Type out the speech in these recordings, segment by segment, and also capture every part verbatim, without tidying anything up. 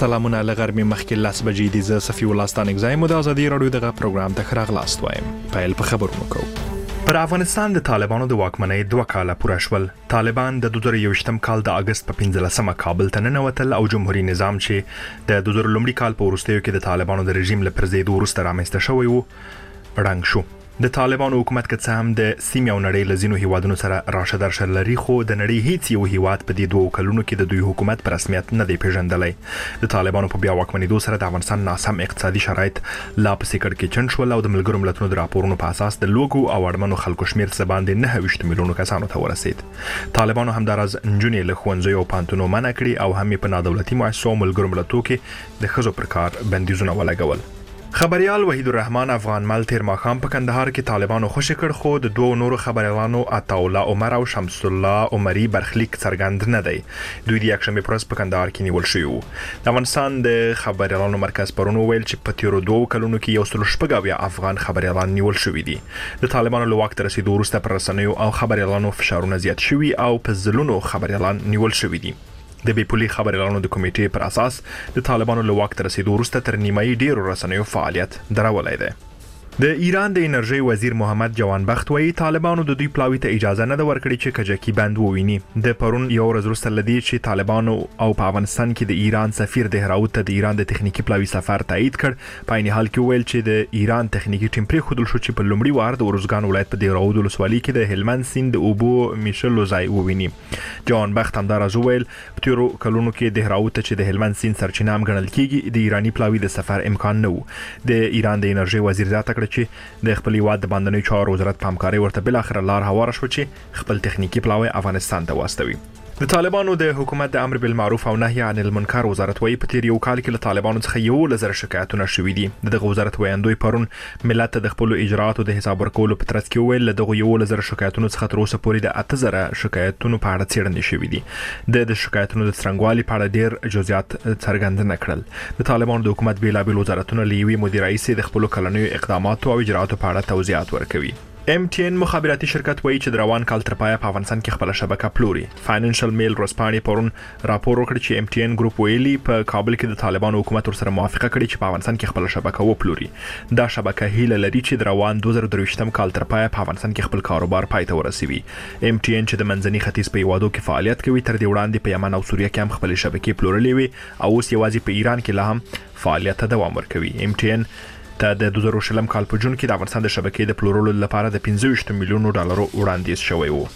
سلامونه لغرمې مخکې لاس بجې دي زه صفي الله ستانګزایم د ازادي رادیو دغه پروګرام ته خراغلاست وایم. پیل په خبرونو کوو. پر افغانستان د طالبانو د واکمنۍ دوه کاله پوره شول. طالبان د دوه زره یوویشتم کال د اگست په پنځلسمه کابل ته ننوتل او جمهوریت نظام چې د دوه زره لومړي کال په وروستیو کې د طالبانو د رژیم له پرځېدو وروسته رامنځته شوی و رنګ شو. د طالبانو حکومت که څه هم د سیمې او نړۍ له ځینو هیوادونو سره راشه درشه لري، خو د نړۍ هیڅ یو هیواد په دې دوه کلونو کې د دوی حکومت په رسمیت نه دی پیژندلی. د طالبانو په بیا واکمنېدو سره د افغانستان ناسم اقتصادي شرایط لا پسې کړکېچن شول او د ملګرو ملتونو د راپورونو په اساس د لوږو او اړمنو خلکو شمېر څه باندې نهه ویشت میلیونو کسانو ته ورسېد. طالبانو همداراز نجونې له ښوونځیو او پوهنتونو منع کړي او هم یې په نادولتي مؤسسو او ملګرو ملتونو کې د ښځو پر کار بندیزونه ولګول. خبريال وحید الرحمن افغان مل تیر ماښام په کندهار کې طالبانو خوشی کړ، خو د دوه نورو خبريالانو عطاالله عمر او شمس الله عمري برخلیک څرګند نه دی. دوی د یکشنبه پرز په کندهار کې نیول شوی وو. د افغانستان د خبريالانو مرکز پرونو ویل چې په تیرو دوه کلونو کې یو سل شپږ اویا افغان خبريالان نیول شوی دي. د طالبانو له واک ته رسیدو وروسته پر رسنیو او خبريالانو فشارونه زیات شوي او په ځلونو خبريالان نیول شوی دي. د بیپولي خبريالانو د کمیټې پر اساس د طالبانو له واک ته رسیدو وروسته تر نیمایي ډیرو رسنیو فعالیت درولای دی. د ایران د انرژي وزیر محمد جوانبخت وایي طالبانو د دوی پلاوي ته اجازه نه ورکړي چې کجکی بند وویني. د پرون یو ورځ وروسته لدی چې طالبانو او په افغانستان کې د ایران سفیر دهراوت ته د ایران د تخنیکی پلاوي سفر تایید کړ. په عین حال کې ویل چې د ایران تخنیکی ټیم پرې خودل شو چې په لومړي وار د ورزګان ولایت په دهراوت ولسوالۍ کې د هلمند سیند د اوبو میشل ځای وویني. جوانبخت همداراز ویل په تیرو کلونو کې دهراوت چې د هلمند سیند سرچینه هم ګڼل کیږي د ایرانی پلاوي د سفر امکان نه وو. د ایران د انرژي وزیر ذات چې د خپل هیواد د باندنۍ چارو وزارت په همکارۍ ورته بل اخر لار هواره شو چې خپل تخنیکی پلاوی افغانستان ته واستوي. د طالبانو د حکومت د امر بالمعروف او نهي عن المنکر وزارت وایي په تیر یو کال کې له طالبانو څخه یو لزر شکایتونه شوي دي. دغه وزارت وایندوی پرون ملت د خپل اجراءاتو د حساب ورکولو په ترڅ کې ویل دغه یو لزر شکایتونو څخه تر اوسه پورې د اته زره شکایتونو په اړه څېړنې شوي دي. د شکایتونو د څرنګوالي په اړه ډیر جزئیات څرګند نه کړل. د طالبانو د حکومت بیلابل وزارتونه له یوې مدیر رئیس د خپل کلنیو اقداماتو او اجراءاتو په اړه توضیحات ورکوي. ام ټي ان مخابراتي شرکت وایي چې د روان کال تر پایه په افغانستان کې خپل شبکه پلوري. فاینانشل میل ورځپاڼې پرون راپور وکړ چې ام ټي ان ګروپ ویلي په کابل کې د طالبانو حکومت سره موافقه کړې چې په افغانستان کې خپل شبکه وپلوري. دا شبکه هیله لري چې د روان دوه زره درویشتم کال تر پایه په افغانستان کې خپل کاروبار پای ته ورسوي. ام ټي ان چې د منځني ختیځ په هیوادو کې فعالیت کوي تر دې وړاندې په یمن او سوریه کې هم خپل شبکې پلورلې وي او اوس یوازې په ایران کې لا هم فعالیت ته دوام ورکوي. ام ټي ان ته د دوه زره شلم کال په جون کې د افغانستان د شبکې د پلورلو لپاره د پنځه ویشت میلیونو ډالرو وړاندیز شوی وو.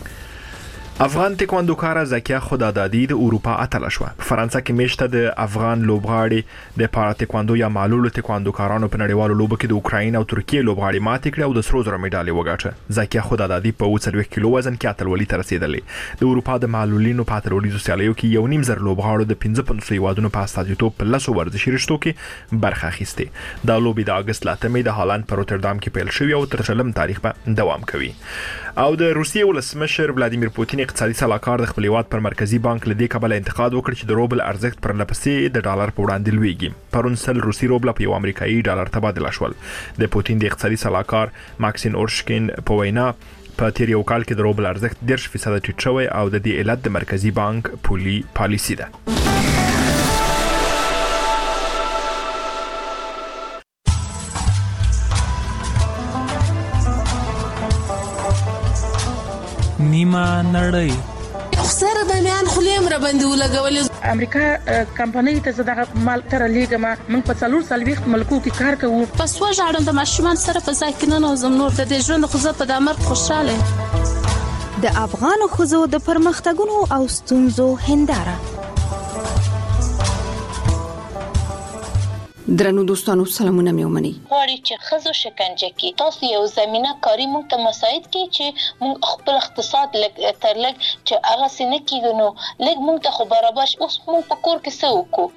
افغان تکواندوکار زکیه خدادادی د اروپا اتله شو. په فرانسه کې میشته د افغان لوبغاړي د پارا تکواندو یا معلول تکواندوکارانو په نړیوالو لوبو کې د اوکراین او ترکیه لوبغاړي ماتې کړې او د سرو زرو مډالۍ وګټه. زکیه خدادادی په اووه څلوېښت کیلو وزن کې اتلولي ته رسیدلې. د اروپا د معلولینو په اتلولیزو سیالیو کې یو نیم زر لوبغاړو د پنځه پنځوس هیوادونو په استازیتوب په لسو ورزشي رشتو کې برخه اخیستې. دا لوبې د اگست لاتمې د هالند په روتردام کې پیل شوې او تر شلم تاریخ به دوام کوي. او د روسیې ولسمشر ولادیمیر پوتین اقتصادي سلاکار د خپل هیواد پر مرکزی بانک لدې کبله انتقاد وکړ چې د روبل ارزښت پر لپسې د ډالر په وړاندې لویږي. پرون سل روسي روبل په یو امریکایي ډالر تبادله شول. د پوتین د اقتصادي سلاکار ماکسین اورشکین په وینا په تیر یو کال کې د روبل ارزښت دېرش فیصد ټیټ شوی او د دې علت د مرکزی بانک پولي پالیسي ده. نیمه نړۍ سره د میان خلیم را باندې ولګولې. امریکا کمپنۍ ته زړه مال تر لېګما موږ په څلور سلويخت ملکو کې کار کوو. پس وژاړم د ماشومان سره په ځای کې نه نوزم نور د دې ژوند خو زه په دامر خوشاله. د افغان خزو د پرمختګونو او ستونزو هنداره. درنو دوستانو سلامونه مې ومني. غواړي چې خزو شکنجه کې تاسو یو زمينه کاری مونږ ته مساعد کی چې مونږ خپل اقتصاد لګ تر لګ چې هغه سینه کېږي نو لګ مونږ ته خو برابر اوس مونږ په کور کې څه وکړو.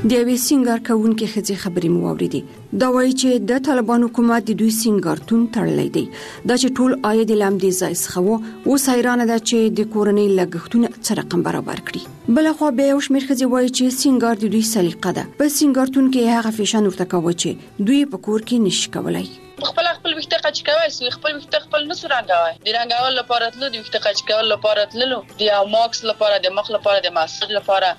د یوې سینګار کوونکې ښځې خبرې مو واورېدې. دا وایي چې د طالبان حکومت د دوی سینګارتون تړلی دی. دا چې ټول عاید یې له همدې ځای څخه و. اوس حیرانه ده چې د کورنۍ لګښتونه څه رقم برابر کړي. بلخوا بیا یو شمېر ښځې وایي چې سینګار د دوی سلیقه ده. په سینګارتون کې هغه فیشن ورته کوه چې دوی په کور کې نشي کولی. خپل خپل وخت قچ کوي سو خپل وخت خپل نسو رنګوي د رنګول لپاره تلو د وخت قچ کول لپاره تلو د ماکس لپاره د مخ لپاره د ماساج لپاره.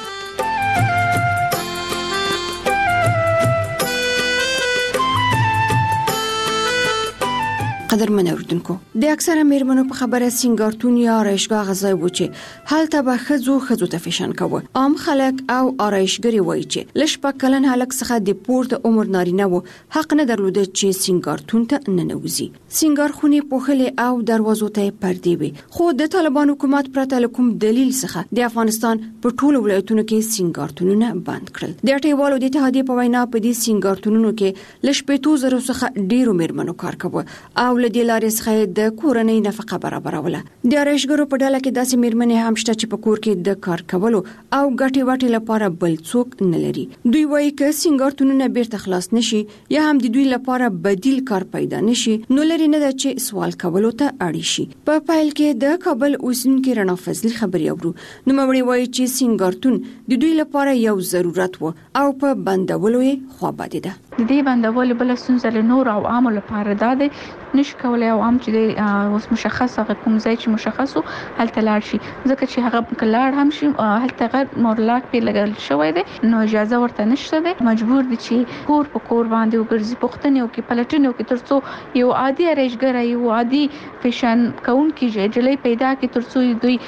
قدرمن اوردونکو د اکثره میرمنو په خبره سینګارتون یا آرایشګاه غځای و چې هلته به ښځو ښځو ته فیشن کوه. عام خلک او آرایشګري وایي چې له شپږ کلن هلک څخه د پورته عمر نارینه و حق نه درلوده چې سینګارتون ته ننوځي. سینګار خونې پوښلې او دروازو ته پردې وي. خو د طالبان حکومت پرته له کوم دلیل څخه د افغانستان په ټولو ولایتونو کې سینګارتونونه بند کړل. د اټیوالو د اتحادیې په وینا په دې سینګارتونونو کې له شپېتو زرو څخه ډیرو میرمنو کار کوه او له دې لارې څخه د کورنۍ نفقه برابروله. د آرایشګرو په ډله کې داسې میرمنې هم شته چې په کور کې د کار کولو او ګټې واټې لپاره بل څوک نه لري. دوی وایي که سینګارتونونه بیرته خلاص نشي یا هم د دوی لپاره بدیل کار پیدا نشي نو لري نه ده چې سوال کولو ته اړ شي. په پیل کې د کابل اوسیدونکو رڼا فضلي خبري اورو. نو مړي وایي چې سینګارتون د دوی لپاره یو ضرورت و او په بندولو یې خوا بده ده. د دې بندول بل ستونزه له نور او عام لپاره ده نشي کولای او عام چې اوس مشخص هغه کوم ځای چې مشخصو هلته لاړ شي ځکه چې هغه کلاړ هم شي هلته غیر مورلاک په لګل شوی دی نو اجازه ورته نشته دی. مجبور دي چې کور په کور باندې وګرځي پښتنې او کې پلټنې او کې ترڅو یو عادي آرایشګر یو عادي فیشن کوونکی جلې پیدا کې ترڅو دوی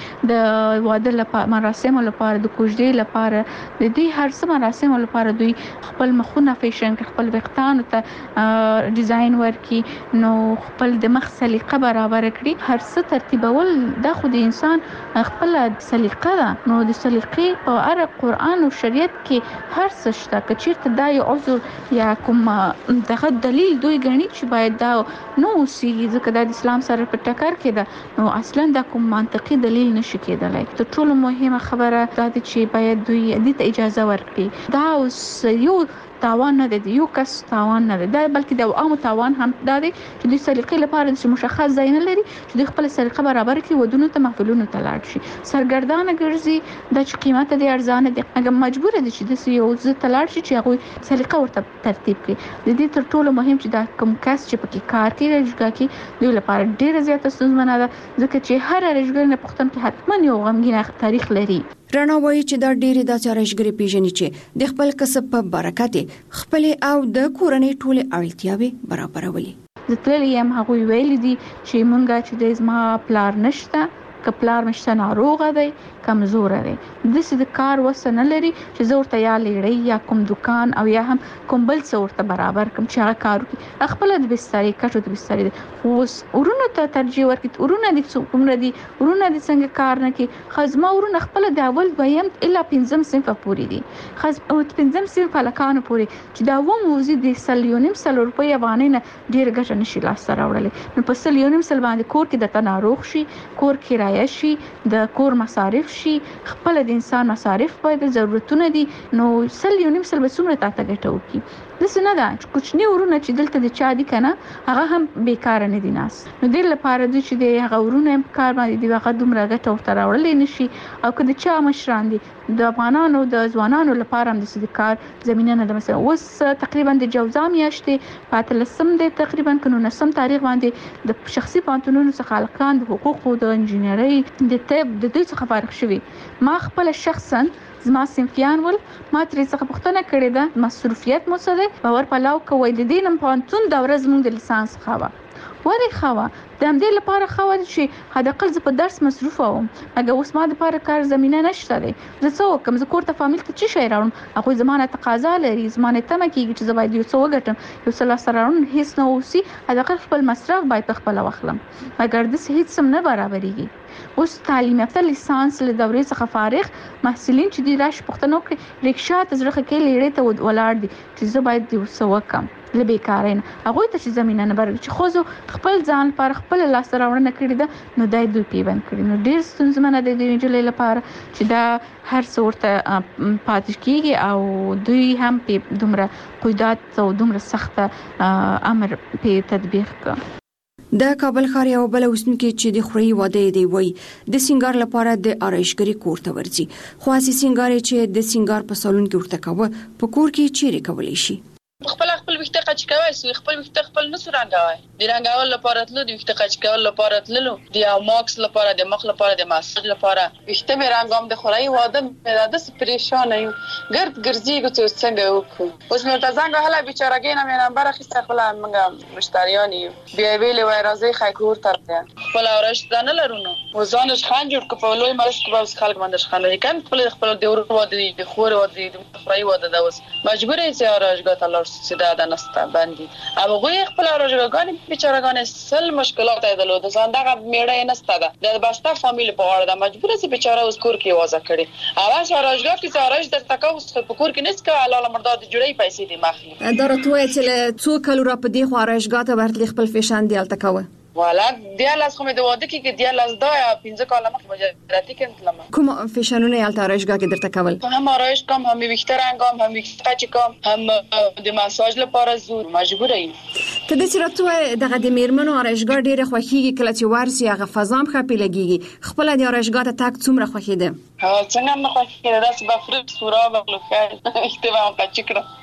د واده لپاره مراسم لپاره د کوژدې لپاره د دې هر څه مراسم لپاره دوی خپل مخونه فیشن خپل وختان ته ډیزاین ورکي نو خپل د مخ سلیقه برابر کړي. هر څه ترتیبول د خو د انسان خپل سلیقه ده. نو د سلیقې په اړه قرآن او شریعت کې هر څه شته. که چیرته دا یو عذر یا کوم دغه دلیل دوی ګڼي چې باید دا نو اوسېږي ځکه دا د اسلام سره په ټکر کې ده نو اصلا دا کوم منطقي دلیل نشي کېدلی. تر ټولو مهمه خبره دا ده چې باید دوی دې ته اجازه ورکړي. دا اوس یو تاوان نه دی یو کس تاوان نه دی دا بلکې د عام تاوان هم دا دی چې د سلیقې لپاره د مشخص ځای نه لري چې د خپل سلیقه برابر کړي ودونو ته محفلونو ته لاړ شي سرګردانه ګرځي د چې قیمت د ارزانه دي هغه مجبور دي چې د یو ځای ته لاړ شي چې هغه سلیقه ورته ترتیب کړي. د دې تر ټولو مهم چې دا کوم کس چې پکې کار کوي رجګه کې دوی لپاره ډیره زیاته ستونزمنه ده ځکه چې هر رجګر نه پښتون کې حتما یو غمګین تاریخ لري. رڼا وایي چې دا ډېری داسې آرایشګرې پیژني چې د خپل کسب په برکت خپل او د کورنۍ ټولې اړتیاوې برابرولې. د تللی یم هغوی ویلي دي چې مونږه چې د زما پلار نشته که پلار مشته ناروغه دی کمزور دی داسې د کار وسه نه لري چې زه ورته یا لیړۍ یا کوم دکان او یا هم کوم بل څه ورته برابر کړم چې هغه کار وکړي. خپله د بسترې کټو د بسترې دی اوس ورونو ته ترجیح ورکړي. ورونه دي څومره دي ورونه دي څنګه کار نه کوي. ښه زما ورونه خپله د اول دویم الا پنځم صنفه پورې دي ښه پنځم صنف هلکانو پورې چې دا اووه موضوع د سل یو نیم سل روپۍ افغانۍ نه ډېره ګټه نشي لاسته راوړلی. نو په سل یو نیم سل باندې کور کې درته ناروغ شي کور کرایه شي د کور مصارف شي خپل د انسان مصارف باید ضرورتونه دي نو سل یو نیم سل به څومره تاته ګټه وکړي. داسې نه ده چې کوچني ورونه چې دلته د چا دي که نه هغه هم بیکاره نه دي ناست نو دې لپاره دوی چې د هغه ورونه هم کار باندې دي هغه دومره ګټه ورته راوړلی نه شي. او که د چا مشران دي د افغانانو د ځوانانو لپاره هم داسې د کار زمینه نه ده. مثلا اوس تقریبا د جوزا میاشتې په اتلسم دی تقریبا که نولسم تاریخ باندې د شخصي پوهنتونونو څخه هلکان د حقوقو د انجینرۍ د طب د دوی څخه فارغ شوي. ما خپله شخصا زما صنفیان ول ما ترې څخه پوښتنه کړې ده مصروفیت مو څه دی باور پلاو کوئ د دې نه پوهنتون دوره زموږ د لیسانس ښه وه ولې ښه وه د همدې لپاره ښه وه چې حداقل زه په درس مصروفه وم مګر اوس ما دپاره کار زمینه نشته دی زه څه وکړم زه کور ته فامیل ته څه شی راوړم هغوی زما نه تقاضا لري زما نه تمه کېږي چې زه باید یو څه وګټم یو څه لاسته راوړم هېڅ نه اوسي حداقل خپل مصرف باید په خپله واخلم مګر داسې هېڅ هم نه برابرېږي. اوس تعلیم یافته لیسانس له دورې څخه فارغ محصلین چې دي راشي پوښتنه وکړي رکشا ته زړه ښه کوي لیړۍ ته ولاړ دي چې زه باید یو څه وکړم له بیکارۍ نه هغوی ته چې زمینه نه برابرېږي چې ښځو خپل ځان لپاره خپله لاسته راوړنه کړې ده نو دا یې دوی پیوند کړي نو ډېر ستونزمنه دی د نجلۍ لپاره چې دا هر څه ورته پاتې کېږي او دوی هم پې دومره قیودات او دومره سخته امر پې تطبیق کړه. د کابل ښار یو بل اوسیدونکي چې د خوري واده دی وای د سینګار لپاره د آرایشګري کور ته ورځي خو اسی سینګار چې د سینګار په سالون کې ورته کوي په کور کې چیرې کولی شي خپل خپل وخت قچ کوي سو خپل وخت خپل نو رنګوي د رنګول لپاره تلو د وخت قچ کول لپاره تللو د ماکس لپاره د مخ لپاره د ماساج لپاره وخت مې رنګوم د خوري واده مې د پریشان یم ګرد ګرځي چې څنګه وکړم اوس مې ته څنګه هله بیچارهګین مې نمبر اخیسته خپل موږ مشتریان یو بیا ویلې وای راځي خایکور تر خپل اورش ځان لرونو وزانش خان جوړ کړو لوی مرز کې باز خلک مندش خان لیکن خپل خپل د ورو واده د خور واده د خوري واده د اوس مجبور یې چې اورشګه الله سیده ده نسته باندې او غوی خپل راجګان بیچارهګان سل مشکلات ایدلو د زندګه میړه نسته ده د باستا فامیل په اړه د مجبور سي بیچاره اوس کور کې وازه کړي اواز راجګه کې سارج در تکو په کور کې نسکه الله مرداد جوړي پیسې دي مخلي درته چې څو کلو را په دی خو راجګه ته ورتلی خپل فیشن دی التکوه والا دیالاس خو مې د واده کې کې دیالاس دا پنځه کاله مخ مجراتي کېنتلم کوم فیشنونه یالت آرایشګه کې درته کول هم آرایش کوم هم ویکتر انګام هم ویکتر چې کوم هم د ماساج لپاره زور مجبور یم ته د چیرته دغه د میرمنو آرایشګه ډیره خوښیږي کله چې ورسي هغه فزام خپې لګيږي خپل د آرایشګه ته تک څومره خوښي ده ها څنګه نه خوښي ده چې بفرت سورا بغلوخه اشتباه وکړه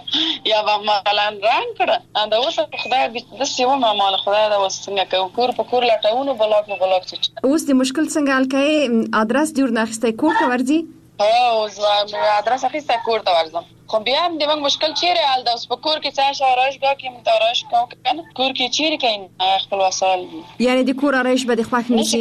یا با مثلا رنگ کړه انده اوس خدای د سیمه مال خدای دا وسنګ کو کور په کور لټاونو بلاک په بلاک چې اوس د مشکل څنګه الکای ادرس دی ورناخسته کور ته ورځي ها اوس ادرس اخیسته کور ته ورځم خو بیا هم د موږ مشکل چیرې حل ده اوس په کور کې څه شارایش کا کې متارایش کا کنه کور کې چیرې کین خپل وسایل یعنی د کور آرایش به د خوښ نشي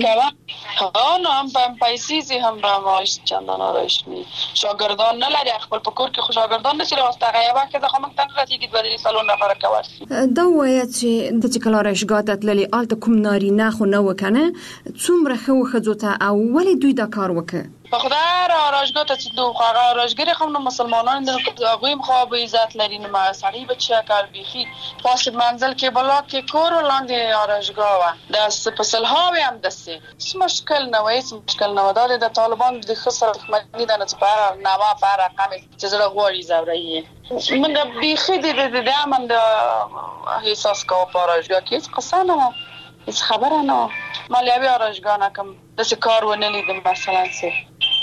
ها نو هم په پیسې سي هم به ماش چندان آرایش ني شاګردان نه لري خپل په کور کې شاګردان نشي راوسته غیابه کې د خمک تن راځي کې بدلی سالون نه فرق کوي دا وایي چې د چې کله آرایش ګاټ تللی الته کوم ناري نه خو نه وکنه څومره خو خځوته او ولې دوی دا کار وکړي په خدای را راجګه ته چې دوه هغه راجګری خو نو مسلمانان د هغه مخه به عزت لري نو ما سړی بچا کار بيخي پاس منزل کې بلاک کې کور لاندې راجګه و د فصلها هم دسه څه مشکل نه وای څه مشکل نه ودا د طالبان د خسر خدمت نه نه په نوا په رقم چې زړه غوړي زوري من بيخي د د امن د احساس کو په راجګه کې قصانه هیڅ خبره نه مالیابي راجګه نه کوم د کار ونه لیدم مثلا څه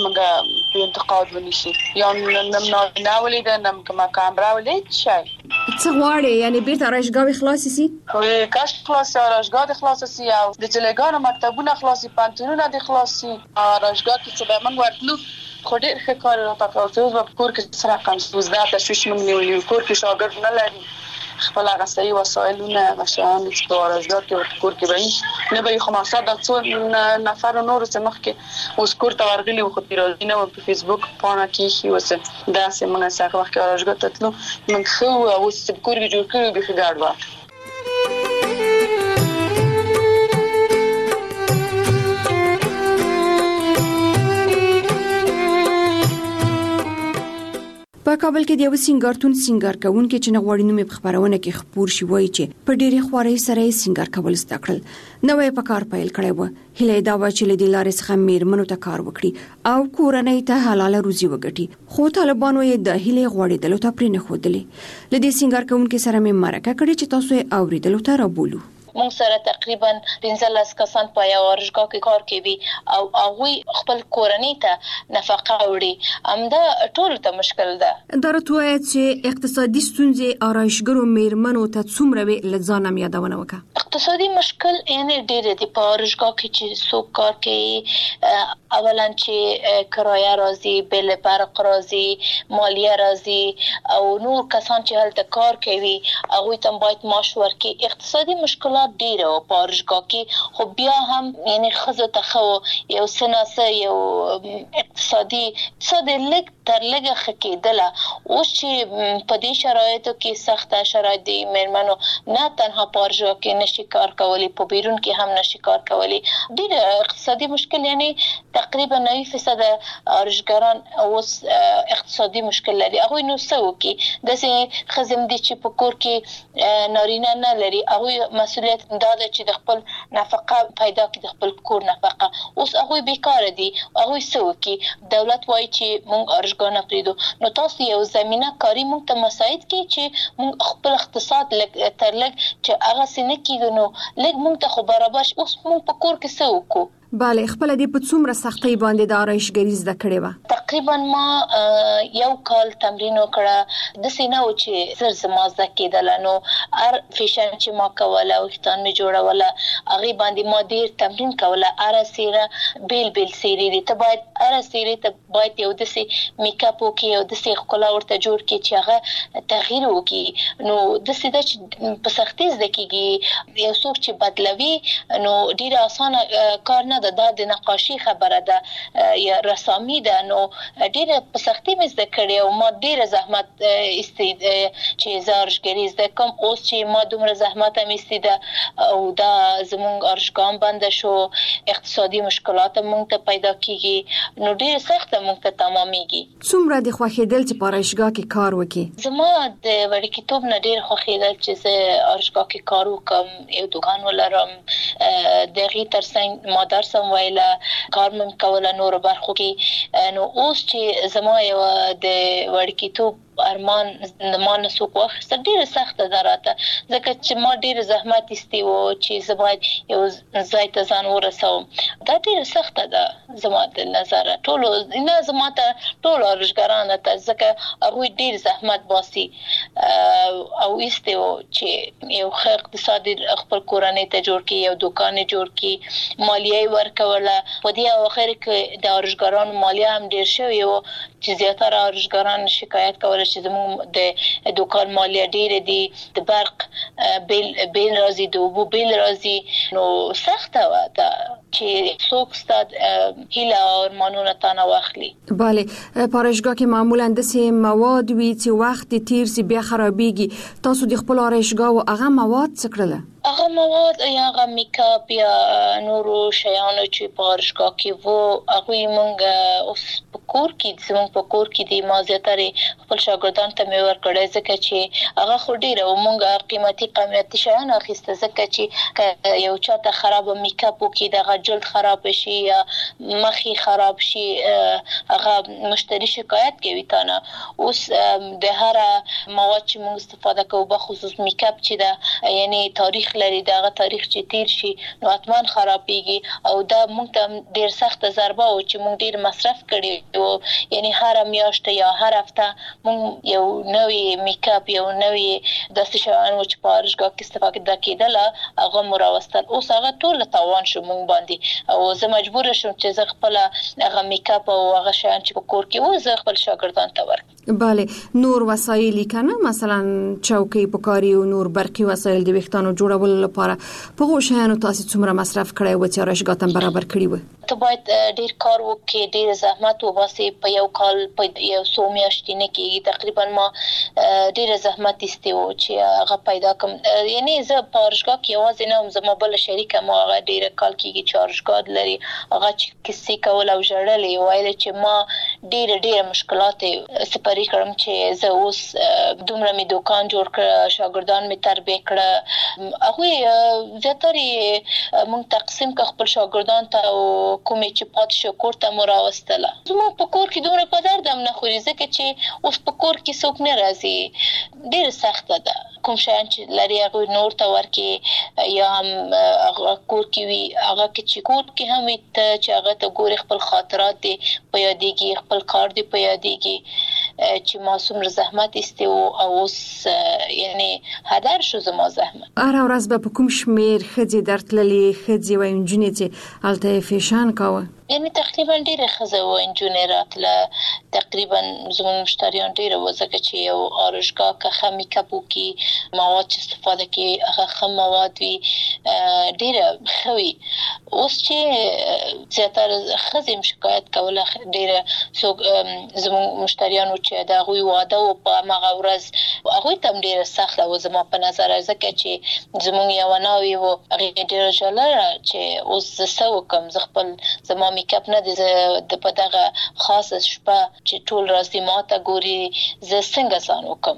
مګه انتقاد ونشي یا نم نه ولید نم کما کامرا ولید شي څه غواړي یعنی بیرته راجګاوي خلاص سي خو کاش خلاص راجګا خلاص سي او د جلګانو مکتبونه خلاصي پانتونونه د خلاصي راجګا کې څه به من ورتلو خو ډېر ښه کار راته کوي په کور کې سره کم سوزدا تشويش من نیولې کور کې شاګرد نه لري خپل هغه صحیح وسایلونه مشان چې راجګا کې کور کې وای نه به خو ما ساده څو نفر نور څه مخ کې اوس کور ته ورغلي خو پیروزي نه په فیسبوک پاڼه کې شي وسه دا سه موږ سره وخت راجګا ته تلو موږ خو اوس په کور کې جوړ کړو به ښه ګاډ په کابل کې د یو سینګارتون سینګار کوونکي چې نغوړی نومې په خبرونه کې خبر شي وایي چې په ډېری خوارۍ سره سینګار کول زده کړل نوې په کار پیل کړی و هله دا و چې له دې لارې څخه میرمنو ته کار وکړي او کورنۍ ته حلاله روزي وګټي خو طالبانو یې د هله غوړېدلو ته پرې نه ښودلې لدې سینګار کوونکي سره مې مرکه کړې چې تاسو یې اوریدلو ته رابولو مونږ سره تقریبا پنځلس کسان په یو ورشګه کې کار کوي او هغه خپل کورنۍ ته نفقه وړي امدا ټول ته مشکل ده درته چې اقتصادي ستونزې آرایشګرو میرمنو ته څومره وی لزانم یادونه وکړه اقتصادي مشکل یعنی ډېر دي په ورشګه کې چې څوک کار کوي اولا چې کرایه راځي بل برق راځي مالیه راځي او نور کسان چې هلته کار کوي هغه ته باید معاش ورکړي اقتصادي مشکلات اقتصاد ډیر او پارشګه کې خو بیا هم یعنی خزه ته یو سناسه یو اقتصادي اقتصاد لګ تر لګه خکېدله اوس چې په دې شرایطو کې سخت شرایط دي مېرمنو نه تنها پارشګه کې نشي کار کولی په بیرون کې هم نشي کار کولی ډیر اقتصادي مشکل یعنی تقریبا نوي فیصد ارشګران اوس اقتصادي مشکل لري هغه نو څه وکي داسې خزم دي چې په کور کې نارینه نه لري هغه مسؤلیت دا ده چې د خپل نفقه پیدا کړي د خپل کور نفقه اوس هغه بیکاره دي هغه څه وکي دولت وایي چې موږ ارشګان پریدو نو تاسو یو زمينه کاری موږ ته مساعد کی چې موږ خپل اقتصاد لګ تر لګ چې هغه سینه کېږي نو لګ موږ ته خو برابر اوس موږ په کور کې څه وکړو بله خپل دې په څومره سختۍ باندې د آرایشګري زده کړې و تقریبا ما یو کال تمرین وکړه د سینه او چې زر زما زده کېدل نو هر فیشن چې ما کوله او ختان می جوړوله هغه باندې ما ډیر تمرین کوله اره سیره بیل بیل سیری دي ته باید اره سیری ته باید یو دسي میک اپ وکي او دسي خلا ورته جوړ کی چې هغه تغییر وکي نو دسي د په سختۍ زده کیږي یو څوک چې بدلوي نو ډیر اسانه کار نه د د نقاشي خبره ده یا رسامي ده نو ډیره په سختۍ مې زده کړې او ما ډیره زحمت استید چې زارشګری زده کوم اوس چې ما دومره زحمت هم استیده او دا زمونږ ارشګان بند شو اقتصادي مشکلات مونږ ته پیدا کیږي نو ډیره سخت مونږ ته تمامېږي څومره د خوښېدل چې په ارشګا کې کار وکړي زما د وړکتوب نه ډیر خوښېدل چې زه ارشګا کې کار وکم یو دکان ولرم دغه ترڅنګ ما درس ویله کار مم کوله نور برخو کې نو اوس چې زما یو د وړکتوب ارمان ما نسو کوخ ډیر سخت ده راته ځکه چې ما ډیر زحمت ایستي وو چې زه باید یو ځای ته ځان ورسوم دا ډیر سخت ده زما د نظر ټول نه زما ته ټول ارشګران ته ځکه هغه ډیر زحمت باسي او ایستي وو چې یو ښه اقتصادي خپل کورنۍ ته جوړ کی یو دکان جوړ کی مالیه ورکوله په دې اخر کې د ارشګران مالیه هم ډیر شوی وو چې زیاتره ارشګران شکایت کوله چې زموږ د دکان مالیه ډیره دي د برق بیل بیل راځي د اوبو بیل راځي نو سخته و دا چې څوک ستاد هیله او ارمانونه تانه واخلي بله پارشګا کې معمولا د سي مواد وی چې وخت تیر سي بیا خرابېږي تاسو د خپل ارشګا او هغه مواد څه کړل هغه مواد یا هغه میک اپ یا نورو شیانو چې پارشګا کې وو هغه مونږ اوس په کور کې زموږ په کور کې د مازیاتره خپل شاګردان ته مې ورکړی ځکه چې هغه خو ډیره و مونږ قیمتي قیمتي شیان اخیسته ځکه چې یو چاته خراب میک اپ وکړي دغه جلد خراب شي یا مخي خراب شي هغه مشتری شکایت کوي تانه اوس د هر مواد چې مونږ استفاده کوو په خصوص میک اپ چې دا یعنی تاریخ لري دغه تاریخ چې تیر شي نو اتمان خرابېږي او دا موږ ته ډیر سخت ضربه او چې موږ ډیر مصرف کړی او یعنی هر میاشت یا هر هفته موږ یو نوې میک اپ یو نوې د شیانو چې پارشګا کې استفاده کېدله هغه مراوستل اوس هغه ټول تاوان شو موږ باندې او زه مجبور شوم چې زه خپل هغه میک اپ او هغه شیان چې په کور کې و زه خپل شاګردان ته ورکړم بله نور وسایل کنه مثلا چوکۍ پکاري او نور برقي وسایل د وختانو جوړول لپاره په غوښانو تاسو څومره مصرف کړی و چې ارشګاتم برابر کړی و ته باید ډیر کار وکړې ډیر زحمت وباسي په یو کال په یو څو میاشتې نه کېږي تقریبا ما ډیر زحمت ایستي و چې هغه پیدا کوم یعنی زه په ارشګا کې یوازې نه هم زما بل شریک ما هغه ډیر کال کېږي چې ارشګا لري هغه چې کیسې کول او ژړلې وایي چې ما ډیر ډیر مشکلات سپری کړم چې زه اوس دومره می دکان جوړ کړ شاګردان می تربیه کړ هغه زیاتره مونږ تقسیم ک خپل شاګردان ته او کومې چې پات شو کور ته مراوستله زموږ په کور کې دومره په درد هم نه خوري ځکه چې اوس په کور کې څوک نه راځي ډیر سخته ده کوم شیان چې لري هغه نور ته ورکې یا هم هغه کور کې وي هغه چې کور کې هم ته چې هغه ته ګوري خپل خاطرات دي په یادېږي خپل کار دي په یادېږي چې ما څومره زحمت ایستي او اوس یعنی هدر شو زما زحمت هر ورځ به په کوم شمیر خځې درتللې خځې و انجونې چې الته فیشن کاوه یعنی تقریبا ډیره خزه و انجونې راتله تقریبا زموږ مشتریان ډیر وځکه چې یو آرایشګاه که ښه میکاپ وکړي مواد چې استفاده کوي هغه ښه مواد وي ډیر ښه وي. اوس چې زیاتره ښځې شکایت کوله ډیره څوک زموږ مشتریانو چې د هغوی واده و په هماغه ورځ هغوی ته هم ډیره سخته و زما په نظر ځکه چې زموږ یوه ناوې و هغې ډیره ژړله چې اوس زه څه وکړم زه خپل زما میکاپ نه دی زه د په دغه خاصه شپه چې ټول راځي ما ته ګوري زه څنګه ځان وکړم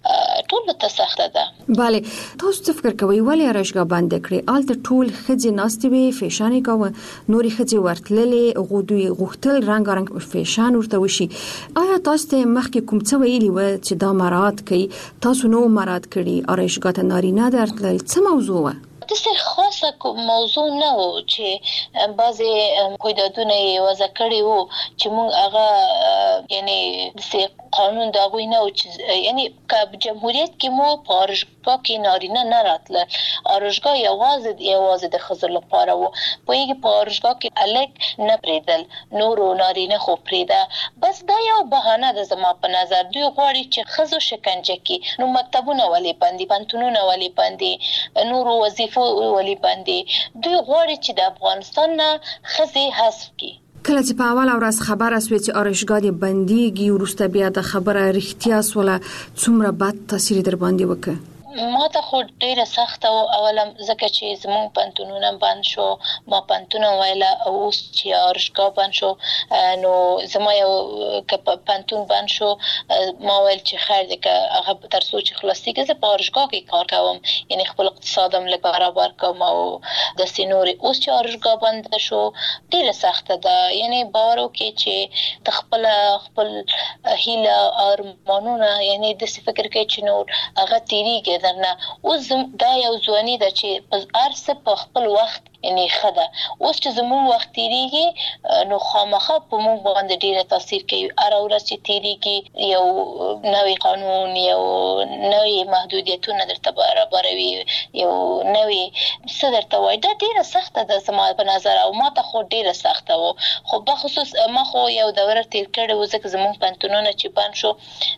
ټولو ته سخته ده. بله تاسو څه فکر کوئ ولې آرایشګاه بندې کړې؟ هلته ټول ښځې ناستې وې فیشن یې کاوه نورې ښځې ورتللې هغوی دوی غوښتل رنګارنګ فیشن ورته وشي. آیا تاسو ته مخکې کوم څه ویلي وه چې دا مراعات کوي تاسو نو مراعات کړي آرایشګاه ته نارینه درتلل څه موضوع وه؟ داسې خاصه موضوع نه و چې بعضې قیدادونه یې وضع کړي وو چې موږ هغه یعنې داسې قانون د هغوی نه و چې یعنې که جمهوریت کې مو په آرایشګاه کې نارینه نه راتله آرایشګاه یوازې یوازې د ښځو لپاره و پوهېږي په آرایشګاه کې هلک نه پرېږدل نورو نارینه خو پرېږده بس دا یو بهانه ده زما په نظر. دوی غواړي چې ښځو شکنجه کړي نو مکتبونه ولې بندي پوهنتونونه ولې بندي نورو وظیفو ولې بندي دوی غواړي چې د افغانستان نه ښځې حذف کړي. کله چې په اوله ورځ خبره سوه چې آرایشګاه دې بندېږي وروسته بیا د خبره رښتیا سوله څومره بد تاثیر در باندې وکړ؟ ما ته خو ډیره سخته و اوله ځکه چې زموږ پوهنتونونه بند شو ما پوهنتون ویله اوس چې آرایشګاه بند شو نو زما یو که پوهنتون بند شو ما ویل چې خیر دی که هغه تر څو چې خلاصېږي زه په آرایشګاه کې کار کوم یعنې خپل اقتصاد هم لږ برابر کوم او داسې نورې. اوس چې آرایشګاه بنده شو ډیره سخته ده یعنې باور وکړئ چې د خپله خپل هیله ارمانونه یعنې داسې فکر کوي چې نور هغه تېرېږي درنه. اوس دا یو ځواني ده چې هر څه په خپل وخت یعنې ښه ده. اوس چې زموږ وخت تېرېږي نو خامخا په موږ باندې ډېره تاثیر کوي. هره ورځ چې تېرېږي یو نوی قانون یو نوی محدودیتونه درته برابروي یو نوی څه درته وایي دا ډېره سخته ده زما په نظر او ما ته خو ډېره سخته و خو بخصوص ما خو یو دوره تېر کړې و ځکه زموږ پوهنتونونه چې بند شو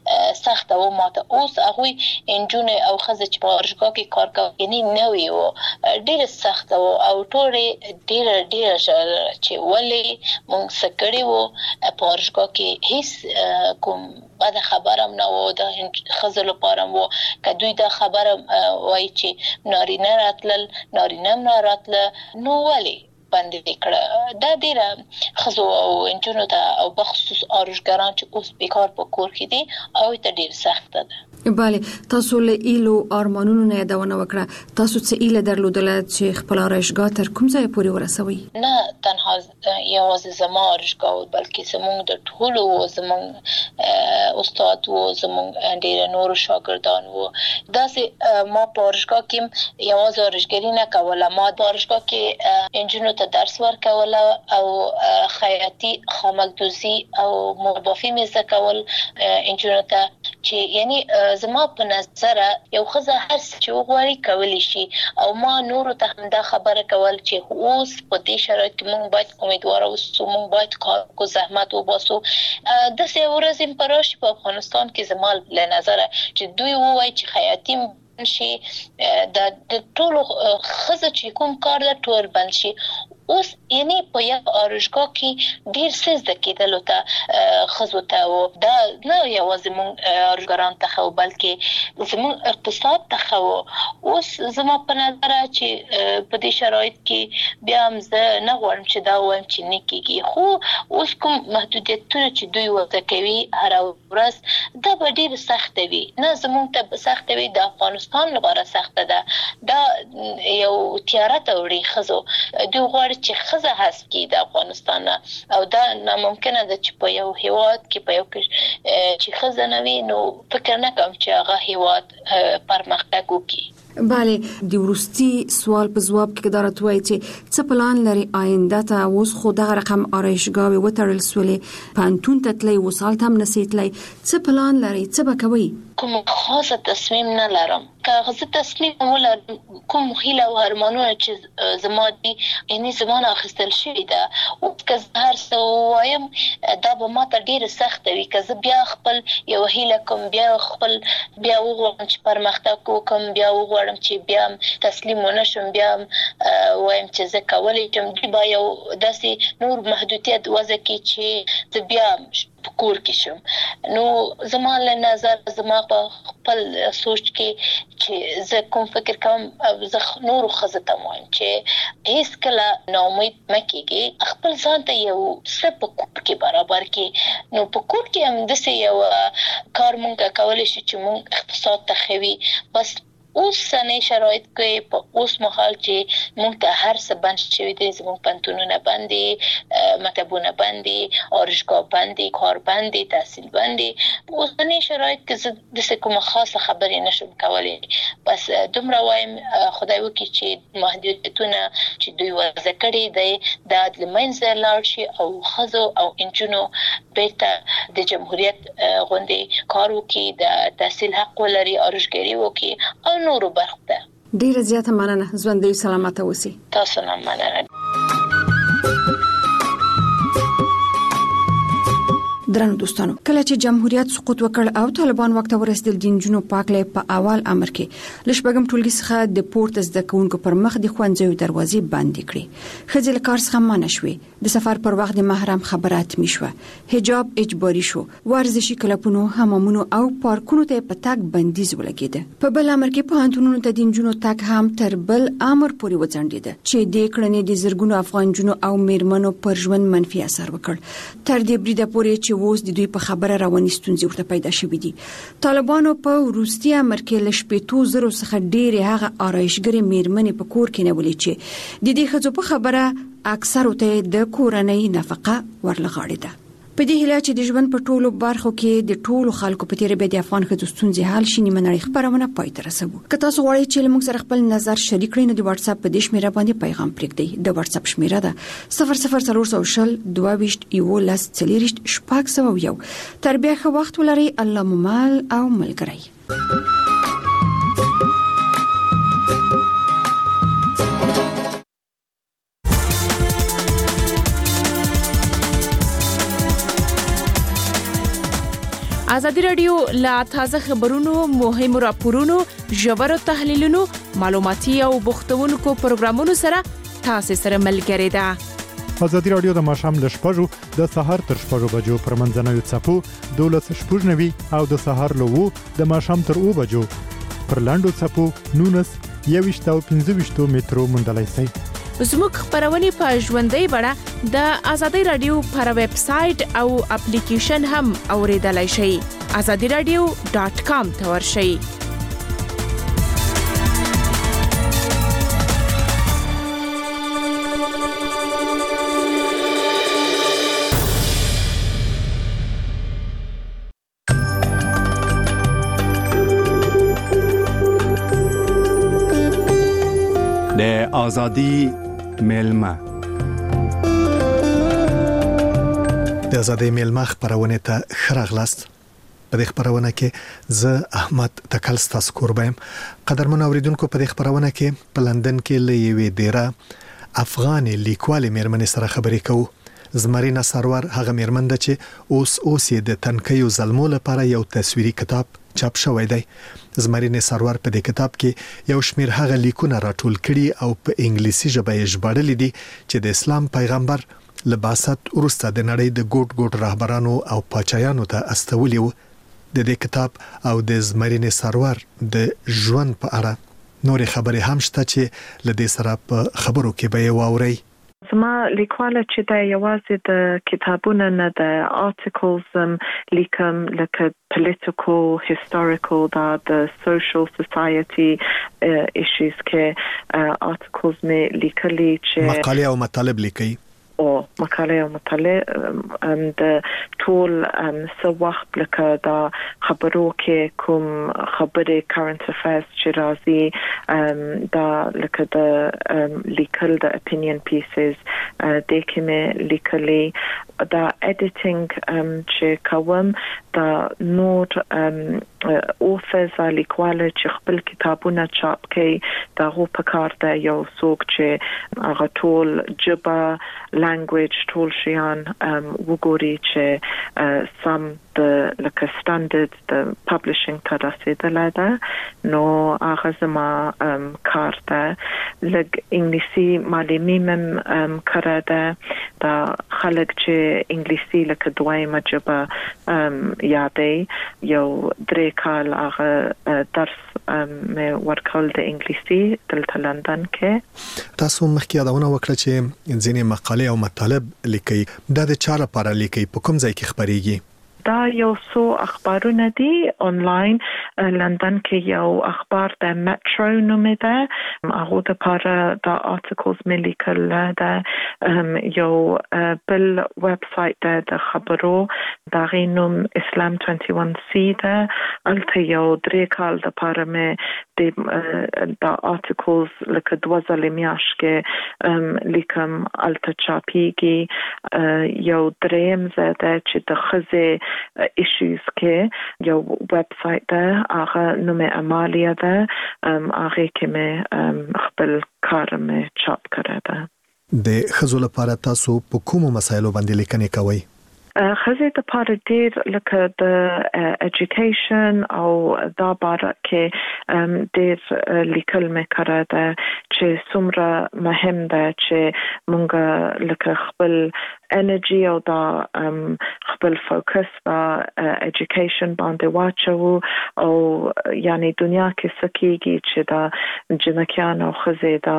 سخته و ما ته. اوس هغوی نجونې او ښځې چې په آرایشګاه کې کار کوي یعنې نوې و ډېره سخته و او ټولې ډېره ډېره چې ولې موږ څه کړي وو په آرایشګاه کې هیڅ کوم بده خبره هم نه و د ښځو لپاره و که دوی دا خبره وایي چې نارینه راتلل نارینه هم نه راتله نو ولې بندې کړه. دا ډېره ښځو او نجونو ته او بخصوص آرایشګران چې اوس بیکار په کور کې دي هغوی ته ډېره سخته ده. بله تاسو له ایلو ارمانونو نه یادونه وکړه تاسو څه ایله درلودله چې خپل آرایشګاه تر کوم ځای پورې ورسوئ؟ نه تنها یوازې زما آرایشګاه و بلکې زموږ د ټولو و زموږ استاد و زموږ ډېره نورو شاګردان و. داسې ما په آرایشګاه کې یوازې آرایشګري نه کوله ما په آرایشګاه کې نجونو ته درس ورکوله او خیاطي خامکدوزي او مربافي مې زده کول نجونو ته چې یعنې زما په نظر یو ښځه هر څه چې وغواړي کولی شي او ما نورو ته هم دا خبره کول چې اوس په دې شرایط کې موږ باید امیدواره اوسو موږ باید کار وکړو زحمت وباسو. داسې ورځې به راشي په افغانستان کې زما له نظره چې دوی ووایي چې خیاطي شي د ټولو ښځو چې کوم کار ده ټول بند شي. اوس یعنې په یو آرایشګاه کې ډېر څه زده کېدلو ته ښځو ته و دا نه یوازې موږ آرایشګرانو ته ښه و بلکې زموږ اقتصاد ته ښه و. اوس زما په نظره چې په دې شرایط کې بیا هم زه نه غواړم چې دا ووایم چې نه کېږي خو اوس کوم محدودیتونه چې دوی وضع کوي هره ورځ دا به ډېره سخته وي نه زموږ ته به سخته وي د افغانستان لپاره سخته ده. دا یو تیاره ته وړي ښځو دوی غواړي چې ښځه حذف کړي د افغانستان او دا ناممکنه ده چې په یو هیواد کې په یو چې ښځه نه وي نو فکر نه کوم چې هغه هیواد پرمختګ وکړي. bale د ورستي سوال په جواب کې دا راته وایي چې څه پلان لري آینده ته اوس خو دغه رقم آرایشګاوي وتړل سولې پانتون ته تللی وسال ته هم نسیتلی څه پلان لري څه به کوي کوم خاصه تصمیم نه لرم که زه تصمیم ولرم کوم هیله او ارمانونه چې زما دي یعنی زمانه اخیستل شوی ده او که هر څه وایم دا به ما ته ډیره سخت وي که زه بیا خپل یو هیله کوم بیا خپل بیا وغواړم چې پرمختګ وکم بیا وغواړم چې بیا تسلیم ونشم بیا وایم چې زه کولی شم دی با یو داسې نور محدودیت وضع کې چې زه بیا په کور کې شم نو زما له نظر زما په خپل سوچ کې چې زه کوم فکر کوم زه نور خزه ته وایم چې هیڅ کله ناامید مکیږي خپل ځان ته یو څه په کور کې برابر کې نو په کور کې هم داسې یو کار مونږ کولی شو چې مونږ اقتصاد ته خوي بس اوس سنې شرایط کې په اوس مهال چې موږ ته هر څه بند شوي دي زموږ پنتونونه بند دي مکتبونه بند دي آرایشګاه بند دي کار بند دي تحصیل بند دي په اوسني شرایط کې زه داسې کومه خاصه خبرې نشم کولی بس دومره وایم خدای وکړي چې محدودیتونه چې دوی وضع کړي دي دا د منځه لاړ شي او ښځو او نجونو بیرته د جمهوریت غوندې کار وکړي د تحصیل حق ولري آرایشګري وکړي او نورو برخو ته ډیره زیاته مننه ژوندۍ سلامته اوسئ تاسو نه مننه درنو دوستانو کله چې جمهوریت سقوط وکړ او طالبان وخت ورسېدل د جنونو پاکلې په اول امر کې لشبګم ټولګي څخه د پورت زده کوونکو پر مخ د خوندزوي دروازې بند کړې خځل کار څخه منع شوې د سفر پر وخت د محرم خبرات مشوه حجاب اجباري شو ورزشي کلبونو حمامونو او پارکونو ته په تاک بندیز ولګید په بل امر کې په انټونو ته د جنونو تاک هم تر بل امر پورې وځنډید چې د کړنې د زرګونو افغان جنونو او میرمنو پر ژوند منفي اثر وکړ تر دې بریده پورې چې اوس د دوی په خبره رواني ستونزې ورته پیدا شوې دي طالبانو په وروستي امر کې ل شپږ زره څخه ډېرې هغه آرایشګرې میرمنې په کور کې نیولې چې د دې ښځو په خبره اکثر ته د کورنۍ نفقه ورلغاړي ده په دې هیله چې د ژوند په ټولو برخو کې د ټولو خلکو په تیر به د افغان ښځو ستونزې حل شي نیمه نړۍ خبرونه پای ته رسوو که تاسو غواړئ چې موږ سره خپل نظر شریک کړئ نو د واتس اپ په دې شمیره باندې پیغام پرېږدئ د واتس اپ شمیره ده صفر صفر څلور شل دوه ویشت یو لس څلوېښت شپږ سوه یو تر بیا ښه وخت ولرئ الله مو مل او ملګری ازادي رادیو لا تازه خبرونو مهمو راپورونو ژورو تحلیلونو معلوماتي او بوختونکو پروګرامونو سره تاسو سره ملګری ده ازادي رادیو د ماشام ل شپږو د سهار تر شپږو بجو پر منځنوي چپو دولس شپږنوي او د سهار له وو د ماشام تر او بجو پر لاندو چپو نونس یويشت او پنځه مترو مندلای سي زموږ خبرونه په ژوندۍ بڼه د ازادي رادیو پر ویب سټ او اپلیکیشن هم اوریدلای شئ azadi radio dot com ته ورشئ د ازادي میلمه د ازادي میلمه خبرونه ته خراغلاست په دې خبرونه کې زه احمد تکل ستاسو قربایم قدرمن اوریدونکو په دې خبرونه کې په لندن کې لوي ډیره افغان لیکوال میرمنې سره خبرې کوو زمرینا سرور هغه میرمن ده چې اوس اوس د تنکیو ظلمو لپاره یو تصویري کتاب چاپ شوی دی زمرینا سرور په دې کتاب کې یو شمیر هغه لیکونه راټول کړي او په انګلیسي ژبه یې ژباړلي دي چې د اسلام پیغمبر لباست ورسته د نړۍ د ګوټ ګوټ رهبرانو او پاچایانو ته استولي وو د دې کتاب او د زمرینا سرور د ژوند په اړه نور خبرې هم شته چې لدې سره په خبرو کې به واوري زما لیکواله چې د یوازې د کتابونو نه د آرټیکلز لیکم لکه political historical دا د social society issues کې آرټیکلز مې لیکلي چې مقاله او مطالب لیکي او مقاله او مطالعه ام د ټول ام سو وخت لکه دا خبرو کې کوم خبره current affairs چې راځي ام دا لکه د لیکل د opinion pieces د کومه لیکلي دا editing ام چې کوم دا نور ام authors لیکوال چې خپل کتابونه چاپ کوي دا هو په کار ده یو څوک چې هغه ټول جبا language ټول شیان وګوري چې سم د لکه standard د publishing ته رسیدلی ده نو هغه زما کار ده لږ انګلیسي معلمي مم کړی ده دا خلک چې انګلیسي لکه دویمه ژبه یادوي یو درې کال هغه درس مې ورکول د انګلیسي دلته لندن کې تاسو مخکې یادونه وکړه چې ځینې مقالې او مطالب لیکي دا د چا لپاره لیکي په کوم ځای کې خبريږي دا یو څو اخبارونه دي آنلاین لندن کې یو اخبار د میټرو نوم ده هغه د لپاره د آرټیکلز مې لیکل ده یو بل ویب سایټ ده د خبرو دا غي نوم اسلام واحد ویش سي ده الته یو درې کال د لپاره مې د د آرټیکلز لکه دوه ځلې میاش کې لیکم الته چاپیږي یو دریم زده چې د خزه issues کې یو ویب سایټ ده هغه نوم امالیا ده هغه کې مې خپل کار مې چاپ کړی ده د خزو لپاره تاسو په کومو مسایلو باندې لیکنې کوئ خزه د پاره ډیر لکه د education او دا باره کې ډیر لیکل مې کړی ده چې څومره مهم ده چې مونږ لکه خپل انرژي او دا خپل فوکس په education باندې واچو او یعنی دنیا کې سکیږي چې دا جنکیان او خزه دا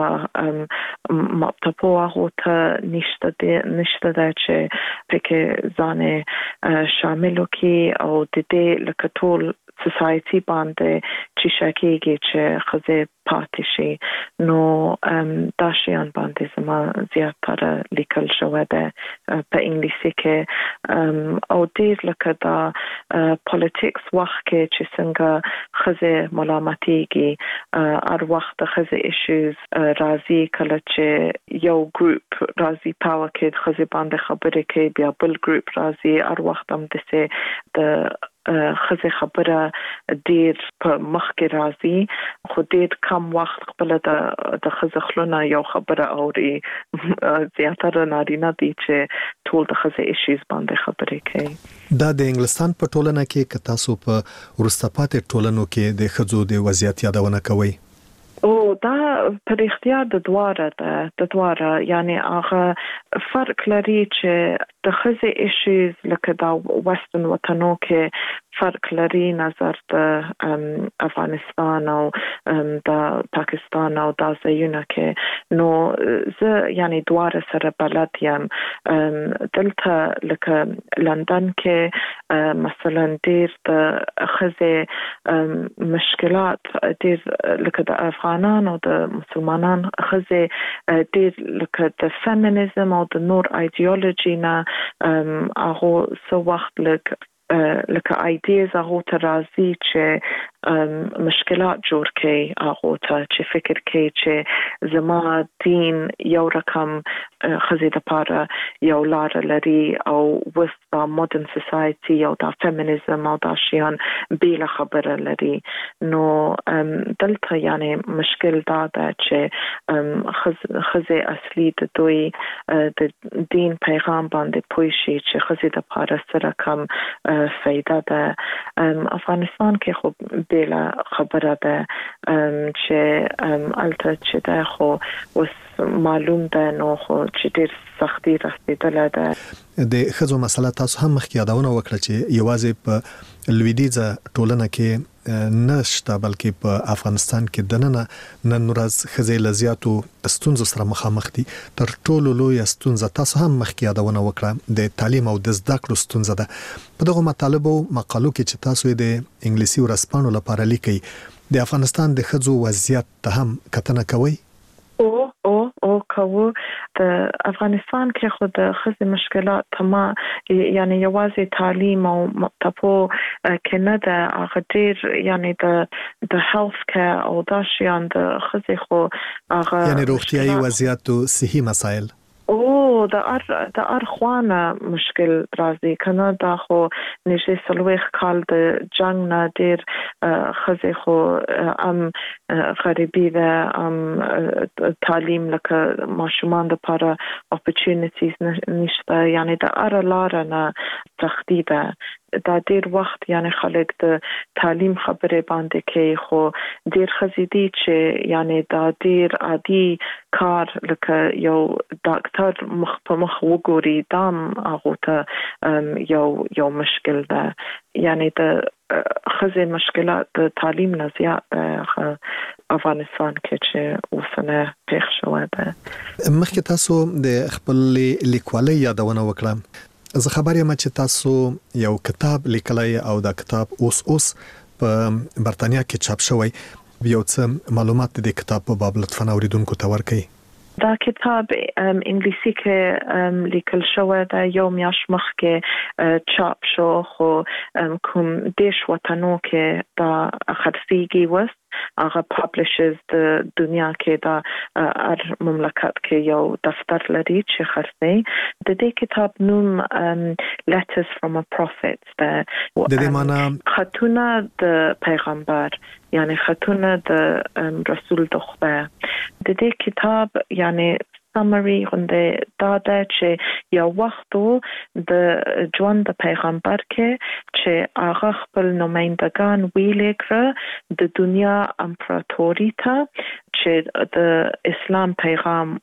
مطلب هغه نشته ده نشته ده چې پکې ځانه شامل کی او د دې لکه ټول سوسايټي باندې چې شکیږي چې خزه پاتې شي نو دا شیان باندې زما زیاتره لیکل شوی ده په انګلیسي کې او ډیر لکه دا پالیټکس وخت کې چې څنګه خزه ملامتيږي هر وخت خزه ایشوز راځي کله چې یو ګروپ راځي پاور کې خزه باندې خبرې کوي بیا بل ګروپ راځي هر وخت هم د څه د خزه خبره ډیر په مخ کې راځي خو ډیر کم وخت خپل د د خزه خلونه یو خبره اوري زیاتره نارینه دي چې ټول د خزه ایشوز باندې خبرې کوي دا د انګلستان په ټولنه کې ک تاسو په ورستپاتې ټولنو کې د خزو د وضعیت یادونه کوي او دا پر اختیار د دواره ده د دواره یعنی هغه فرق لري چې د خزه ایشوز لکه دا وسترن وطنو کې فرق لري نظر د افغانستان او د پاکستان او د ځایونو کې نو زه یعنی دواره سره بلد یم دلته لکه لندن کې مثلا ډیر د خزه مشکلات ډیر لکه د افغانان او د مسلمانان خزه ډیر لکه د فيمينيزم او د نور ایدئولوژي نه هغه سو وخت لکه لکه ایډیاز هغه ته راځي چې مشکلات جوړ کړي هغه ته چې فکر کوي چې زما دین یو رقم خزه د پاره یو لار لري او وستا مدرن سوسايټي او دا فيمينيزم او دا شیان بیل خبره لري نو دلته یعنی مشکل دا ده چې خزه اصلي د دوی د دین پیغام باندې پوي شي چې خزه د پاره سره کم فایده ده افغانستان کې خو بیل خبره ده چې الته چې ده خو وس معلوم ده نو خو چې ډیر سختي رسیدله ده د خزو مسله تاسو هم مخکې یادونه وکړه چې یوازې په لویدیځه ټولنه کې نشته بلکې په افغانستان کې دننه نن ورځ خزې لزیاتو ستونزو سره مخامخ دي تر ټولو لوی ستونزه تاسو هم مخکې یادونه وکړه د تعلیم او د زده کړو ستونزه ده په دغه مطالبه او مقالو کې چې تاسو د انګلیسي ورځپاڼو لپاره لیکي د افغانستان د خزو وضعیت ته هم کتنه کوي او او او کوو د افغانستان کې خو د خزي مشکلات تما یعنی یوازې تعلیم او مکتبو کې نه ده هغه ډیر یعنی د د هیلث کیر او دا شیان د خزي خو هغه یعنی روغتیايي وضعیت او صحي مسایل او د ار د ارخوانه مشکل راځي کنه دا خو نشه سلوخ کال د جنگ نه ډیر خزه خو ام غریبی و ام تعلیم لکه ماشومان لپاره اپورتونټیز نشته یعنی د ار لار نه سختی ده دا ډیر وخت یعنی خلک د تعلیم خبره باندې کې خو ډیر خزیدي چې یعنی دا ډیر عادي کار لکه یو ډاکټر مخ په مخ وګوري دام هغه ته یو یو مشکل ده یعنی د خزه مشکلات د تعلیم نه زیات افغانستان کې چې اوسنه پېښ شوه ده مخکې تاسو د خپل لیکوالۍ یادونه وکړه زه خبر یم چې تاسو یو کتاب لیکلی او دا کتاب اوس اوس په برتانیا کې چاپ شوی یو څه معلومات د کتاب په باب لطفاً اوریدونکو ته ورکړئ دا کتاب انګلیسي کې لیکل شوی دا یو میاش مخ کې چاپ شو خو کوم دیش وطنو کې دا خرڅیږي وس هغه پابلیشرز د دنیا کې دا هر مملکت کې یو دفتر لري چې خرڅي د دې کتاب نوم letters from a prophet د دې معنی خطونه د پیغمبر یعنی خطونه د رسول د خدای د دې کتاب یعنی summary غونډه دا ده چې یو وختو د ژوند د پیغمبر کې چې هغه خپل نمائندگان ویلې کړ د دنیا امپراتوري ته چې د اسلام پیغام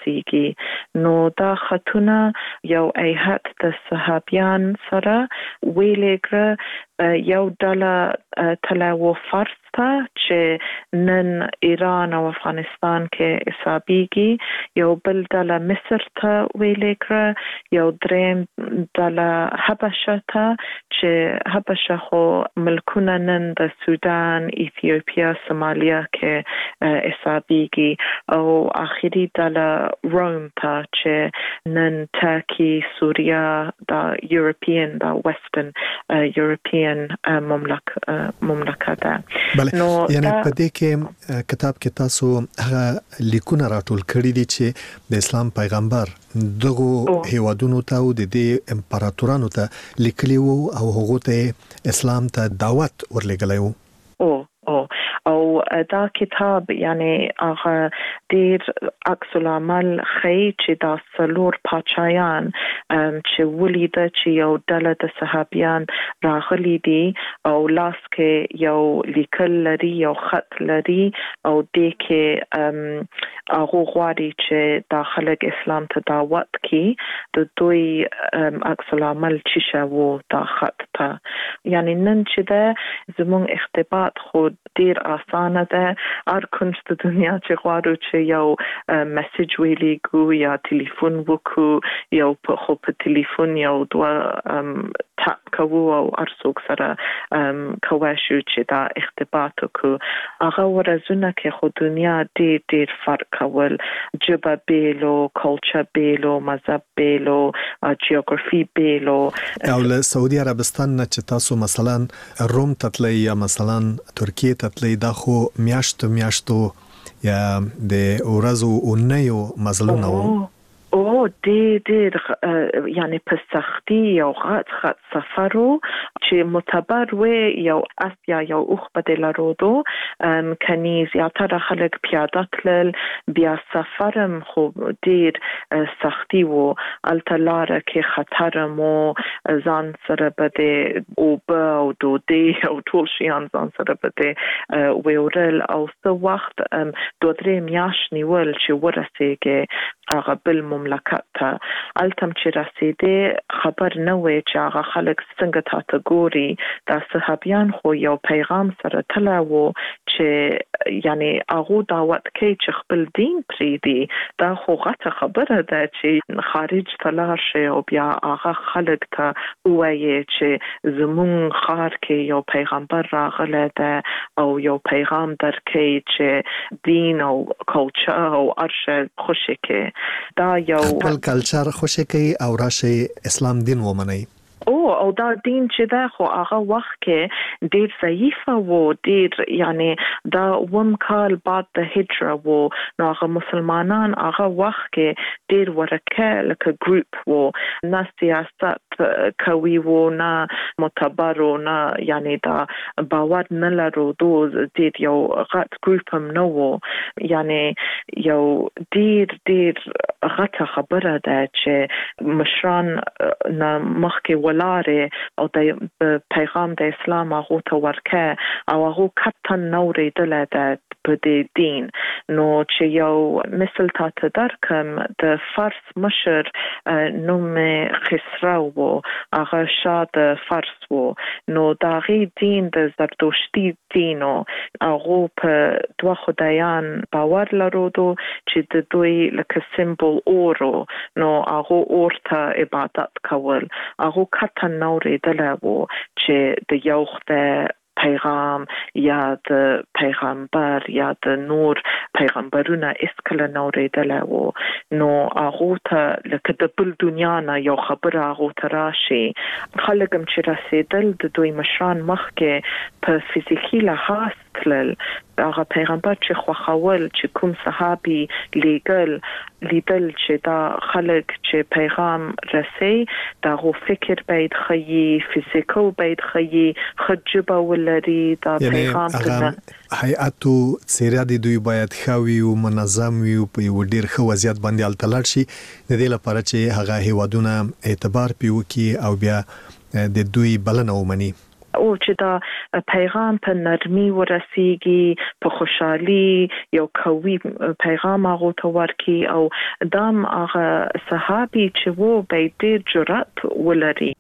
ورسیږي نو دا خطونه یو ایهات د صحابیان سره ویلې کړ یو ډله تلاو فرض ته چې نن ایران او افغانستان کې حسابيږي یو بل ډله مصر ته ویلې کړ یو دریم ډله حبشه ته چې حبشه خو ملکونه نن د سودان ایتیوپیا سومالیا کې حسابيږي او اخیری ډله روم ته چې نن ترکی سوریا دا یورپین دا وسترن یورپین مملک مملکت ده نو یعنی په دې کې کتاب کې تاسو هغه لیکونه راټول کړی دي چې د اسلام پیغمبر دغه هیوادونو ته او د دې امپراتورانو ته لیکلی وو او هغه ته اسلام ته دعوت ورلګلی وو او او او دا کتاب یعنی هغه ډیر عکس العمل خی چې دا سلور پاچایان چې ولید چې یو ډله د صحابیان راغلي دي او لاس کې یو لیکل لري یو خط لري او د کې هغه غواړي چې دا خلک اسلام ته دعوت کړي د دوی عکس العمل چې شاو دا خط ته یعنی نن چې دا زموږ اختبات خو ډیر اسانه ده هر کنج د دنیا چې غواړو چې یو میسج ویلیږو یا ټلیفون وکړو یو په خو په ټلیفون یو دوه تاپ کوو او ارڅوک سره کوي شو چې دا اختبات وکړو هغه ورځونه کې خو دنیا ډیر ډیر فرق کول جبه بیلو کلچر بیلو مذهب بیلو جیوګرافي بیلو او له سعودي عربستان نه چې تاسو مثلا روم تتلی یا مثلا ترکیه تتلی دا خو میاشتو میاشتو یا د ورځو اونیو مزلونه وو او ډېر ډېر یعنی په سختي یو غټ غټ سفرو چې معتبر و یو اسیا یو اوخ بدل رودو کني زیاتره خلک پیاده تلل بیا سفرم خو ډېر سختي وو التلاره کې خطر مو ځان سره بده او او دوی او ټول شیان ځان سره بده ویورل او څو وخت دوه درې میاش نیول چې ورسېږي هغه بل مملکت ته التم چې رسیدې خبر نه وي چې هغه خلک څنګه تاسو ګوري دا صحابیان خو یو پیغام سره تلاو چې یعنی هغه دعوت کوي چې خپل دین پریدي دا خو غټه خبره ده چې خارج تلار شي او بیا هغه خلک ته وایي چې زمون خار کې یو پیغمبر راغله ده او یو پیغام درکې چې دین او کلچر او ارشه خوشی کې کې دا یو خپل کلچر خوشی کوي او راشي اسلام دین ومني او او دا دین چې دا خو هغه وخت کې ډیر ضعیف وو ډیر یعنی دا وم کال بعد د هجره وو نو هغه مسلمانان هغه وخت کې ډیر ورکه لکه ګروپ وو نه سیاست کوي وو نه معتبر نه یعنی دا باور نه لرو دوز ډیر یو غټ ګروپ هم نو وو یعنی یو ډیر ډیر غټه خبره ده چې مشران نه مخکې ولاره او د پیغام د اسلام هغه ته ورکه او هغه کتن نوریدل ده په دې دین نو چې یو مثل تاسو درکم د فارس مشر نوم خسرو وو هغه شاد فارس وو نو دا غي دین د زرتشتي دین او هغه په دوه خدایان باور لرودو چې د دوی لکه سمبول اورو نو هغه اورته عبادت کول هغه کتن نوریدل وو چې د یو خدای پیغام یا د پیغمبر یا د نور پیغمبرونه اسکل نوریدل وو نو هغه ته لکه د بل دنیا نه یو خبره هغه ته راشي خلکم چې رسیدل د دوی مشران مخکې په فزیکی لحاظ تلل هغه پیغمبر چې خوخول چې کوم صحابي لیګل لیدل چې دا خلک چې پیغام رسي دا غو فکر باید خي فزیکل باید خي خجبه ولري دا پیغام ته هيئاتو سیرادي دوی باید خوي او منظم وي په یو ډیر ښه وضعیت باندې التلل شي د دې لپاره چې هغه هیوادونه اعتبار پیوکي او بیا د دوی بلنه ومني او چې دا پیغام په نرمي ورسیږي په خوشحالي یو قوي پیغام هغه ته ورکی او دام هغه صحابي چې وو به ډیر جرأت ولري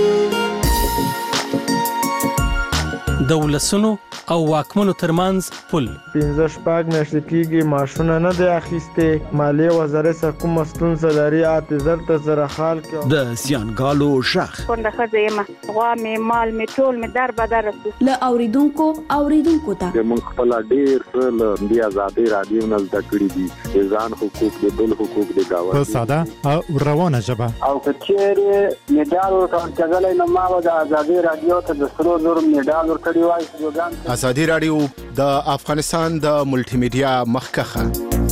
د ولسونو او واکمنو ترمنځ پل پنځه شپږ میاشتې کېږي معاشونه نه دی اخیستې مالیې وزارت څخه کومه ستونزه لري اته زر ته زره خال کې د زیانګالو شخ کونډه ښځه یم غوا مې مال مې ټول مې در بدر رسو له اوریدونکو اوریدونکو ته موږ خپل ډیر څه له بیا آزادي رادیو نه زده کړی دي ځان حقوق دي بل حقوق دي گاوه په ساده او روانه ژبه او کچېره میډال ورکړل کېدلای نو ما د آزادي رادیو ته د سرو زر میډال ورکړی وای آزادي رادیو د افغانستان د ملټي میډیا مخکخه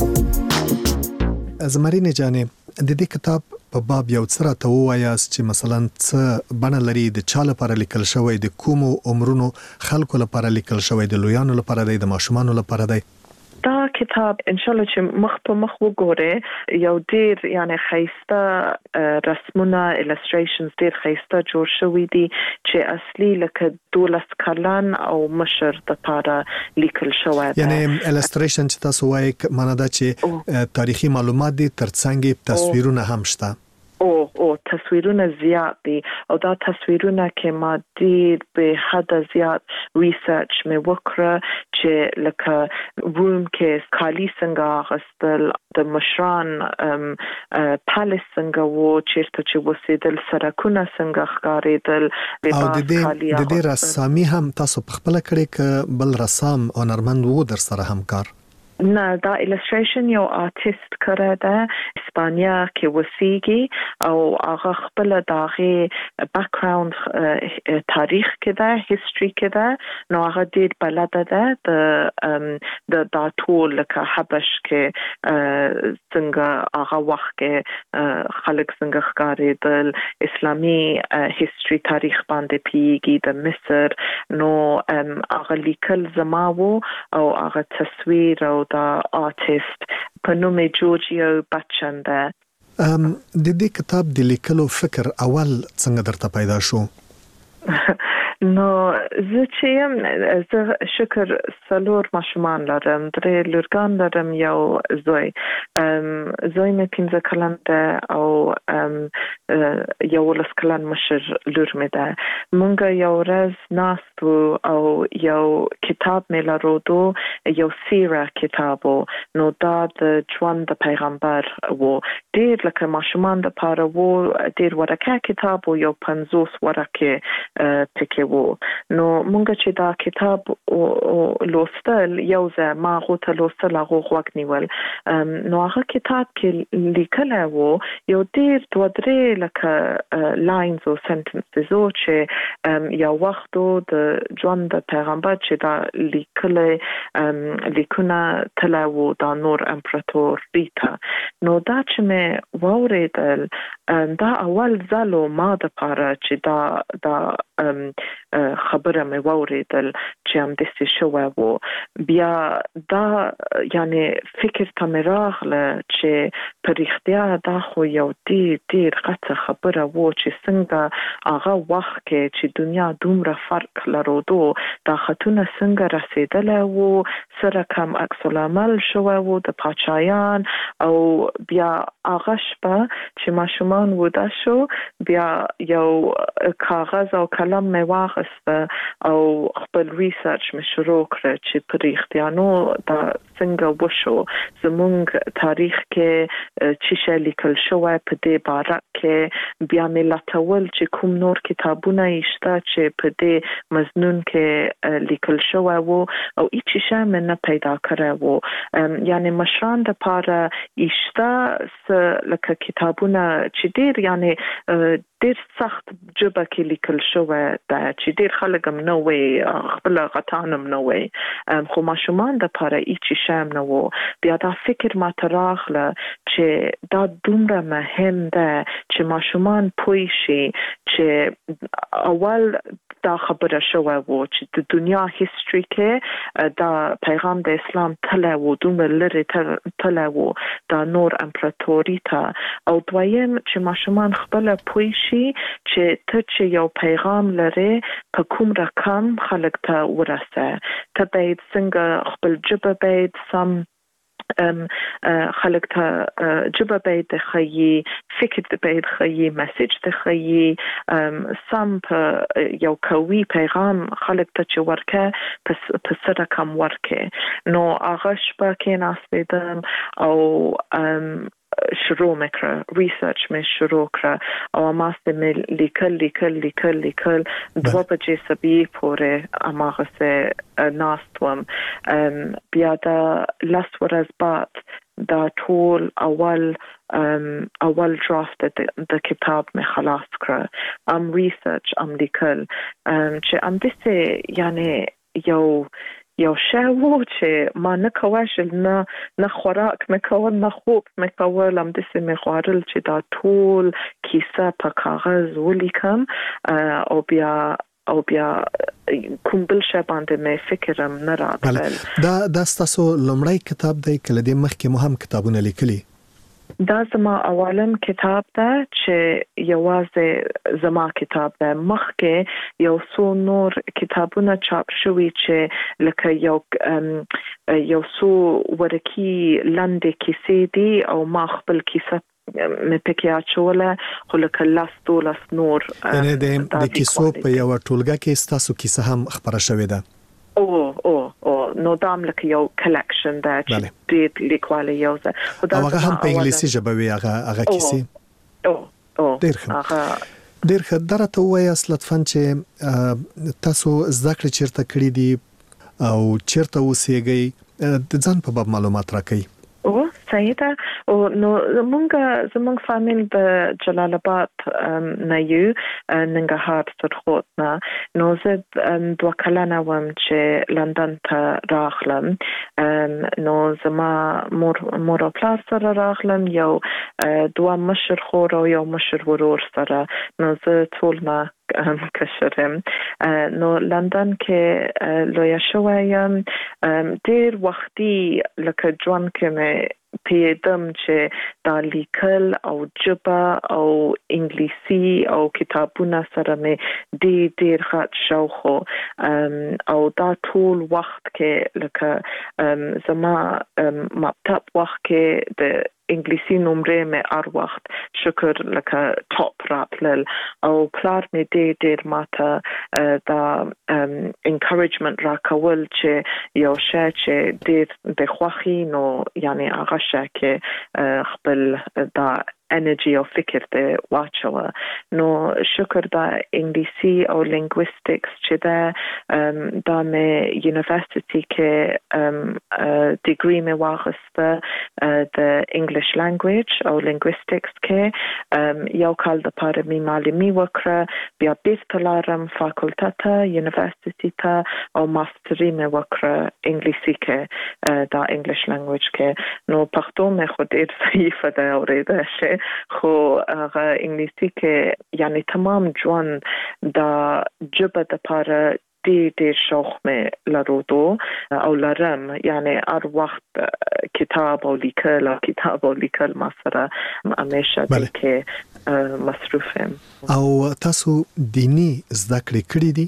زمرینه جانې د دې کتاب په باب یو څه راته ووایاست چې مثلا څه بڼه لري د چا لپاره لیکل شوی د کومو عمرونو خلکو لپاره لیکل شوی د لویانو لپاره دی د ماشومانو لپاره دی دا کتاب ان شاء الله چې مخ په مخ وګوره یو ډیر یعنی خیسته رسمونه illustrations ډیر خیسته جوړ شوی دي چې اصلي لکه دولس کلن او مشر د پاره لیکل شوی دی یعنی illustration چې تاسو وایي معنی دا چې تاریخي معلومات دي ترڅنګ تصویرونه هم شته او او تصویرونه زیات دي او دا تصویرونه کې ما ډیر به حد زیات ریسرچ مې وکړه چې لکه روم کې کالی څنګه غستل د مشران پالیس څنګه وو چیرته چې وسیدل سرکونه څنګه ښکارېدل او د دې د دې رسامي هم تاسو په خپل کړي ک بل رسام هنرمند وو در سره همکار نه دا illustration یو آرټیست کړی دی اسپانیا کې وسیږي او هغه خپل داغه بیک گراوند تاریخ کې ده هیستوري کې ده نو هغه ډیر بلد ده د د دا ټول لکه حبش کې څنګه هغه وخت کې خلک څنګه ښکارېدل اسلامي هیستوري تاریخ باندې پیږي د مصر نو هغه لیکل زما وو او هغه تصویر او دا آرټیست په نوم جورجیو بچن ده ام د دې کتاب د لیکلو فکر اول څنګه درته پیدا شو نو زه چې زه شکر سلور ماشومان لرم درې لورګان لرم یو زوی زوی مې پنځه کلن ده او یو لس کلن مشر لور مې ده مونږ یو ورځ ناستو او یو کتاب مې لرودو یو سیره کتابو نو دا د ژوند د پیغمبر وو ډیر لکه ماشومان د پاره وو ډیر ورکه کتاب یو پنځوس ورکه پکې وو نو مونږ چې دا کتاب او لوستل یو ځای ما غوته لوستل هغه وخت نیول نو هغه کتاب کې لیکل وو یو ډیر دوه درې لکه لاینز او سنټنسز او چې یو وخت د ژوند د پیغمبر چې دا لیکل لیکونه تلاو دا نور امپراتور ریتا نو دا چې مې ووریدل دا اول ځلو ما د پاره چې دا دا خبره مې ووریدل چې هم د څه شو وو بیا دا یعنی فکر ته مې راغله چې په رښتیا دا خو یو ډیر ډیر غټه خبره وو چې څنګه هغه وخت کې چې دنیا دومره فرق لرودو دا خطونه څنګه رسیدله وو سره کم عکس العمل شو وو د پاچایان او بیا هغه شپه چې ماشومان ودا شو بیا یو کاغذ او قلم مې واخیسته او خپل ریسرچ مې شروع کړ چې په رښتیا نو دا څنګه وشو زموږ تاریخ کې چې شې لیکل شوی په دې باره کې بیا مې لټول چې کوم نور کتابونه شته چې په دې مضمون کې لیکل شوی وو او هیڅ شی مې نه پیدا کړی وو یعنی مشران د پاره شته لکه کتابونه چې ډیر یعنی ډیر سخت جبه کې لیکل شوی دا چې ډیر خلک هم نه وي خپل غټانم نه وي خو ماشومان د پاره هیڅ شی نه وو بیا دا فکر ما تراغله چې دا دومره مهم ده چې ماشومان پوه شي چې اول دا خبره شوی وو چې د دنیا هیستوري کې دا پیغام د اسلام تله وو دومره لري تله وو دا نور امپراتوري ته او دویم چې ماشومان خپل پوه شي چې ته چې یو پیغام لري په کوم رقم خلک ته ورسه ته باید څنګه خپل جبه باید سم ام خلق ته جبه باید خیي فکر باید خیي میسج ته خیي سم په یو کوي پیغام خلق ته چې ورکه په سره کم ورکه نو هغه شپه کې ناستیدم او شروع میکره ریسرچ می شروع کړه او ما ست لیکل لیکل لیکل لیکل دوه بجې سبي پورې اماغه سه ناستوم بیا دا لاس ورځ بعد دا ټول اول اول درافت د کتاب می خلاص کړه ام ریسرچ ام لیکل چې ام دسه یعنی یو یو شی وو چې ما نه کواشل نه نه خوراک مې کول نه خوب مې کول هم دسه مې غواړل چې دا ټول کیسه په کاغذ ولیکم او بیا او بیا کوم بل شی باندې مې فکرم نه راغلی دا دا تاسو لومړی کتاب دی کله د مخکې مو هم کتابونه لیکلي دا زما اولم کتاب ده چې یوازې زما کتاب ده مخکې یو څو نور کتابونه چاپ شوي چې لکه یو یو څو ورکی لاندې کیسې دي او ما خپل کیسه مې پکې اچوله خو لکه لاس دولس نور یعنی د کیسو په یو ټولګه کې تاسو کیسه هم خبره شوې ده او او او نو دام لکه یو کلیکشن ده چې ډېر لیکواله یو ځای او هغه هم په انګلیسي ژبه وی هغه هغه کیسې او او ډېر ښه ډېر ښه درته وایي لطفاً چې تاسو زده کړې چیرته کړې دي او چیرته اوسېږئ د ځان په باب معلومات راکړئ او سیده او نو زمونږ زمونږ فامیل د جلال آباد نه یو ننګرهار سرخوت نه نو زه دوه کلنه وم چې لندن ته راغلم نو زما مور مور او پلار سره راغلم یو دوه مشر خور او یو مشر ورور سره نو زه ټول نه کشرم نو لندن کې لویا شویم ډیر وختي لکه ژوند کې مې پیدم چې دا لیکل او جبه او انګلیسي او کتابونه سره مې ډیر ډیر غټ شوق او دا ټول وخت کې لکه زما مکتب وخت کې د انګلیسي نمرې مې هر وخت شکر لکه ټاپ راتلل او پلار مې ډېر ډېر ماته دا انکریجمنت راکول چې یو شی چې ډېر د خوښي نو یعنی هغه شی کې خپل دا انرژي او فکر ته واچوه. نو شکر دا انګلیسي او لینګویستکس چې دا د مې یونیورسيټي کې ډیګري مې واغسته د انګلیش لانګویج او لینګویستکس کې یو کال د پاره مې معلومي وکړه، بیا بیرته لاړم فاکولټه ته یونیورسيټي ته او ماستري مې وکړه انګلیسي کې دا انګلیش لانګویج کې. نو پښتو مې خو ډېر ضعیف ده اورېده شي، خو هغه انګلیسي کې یعنی تمام ژوند دا جبه د پاره ډېر ډېر شوق مې لرودو او لرم، یعنی هر وخت کتاب او لیکل او کتاب او لیکل ما سره همیشه دې کې مصروف یم. او تاسو دینی زده کړې کړې دي؟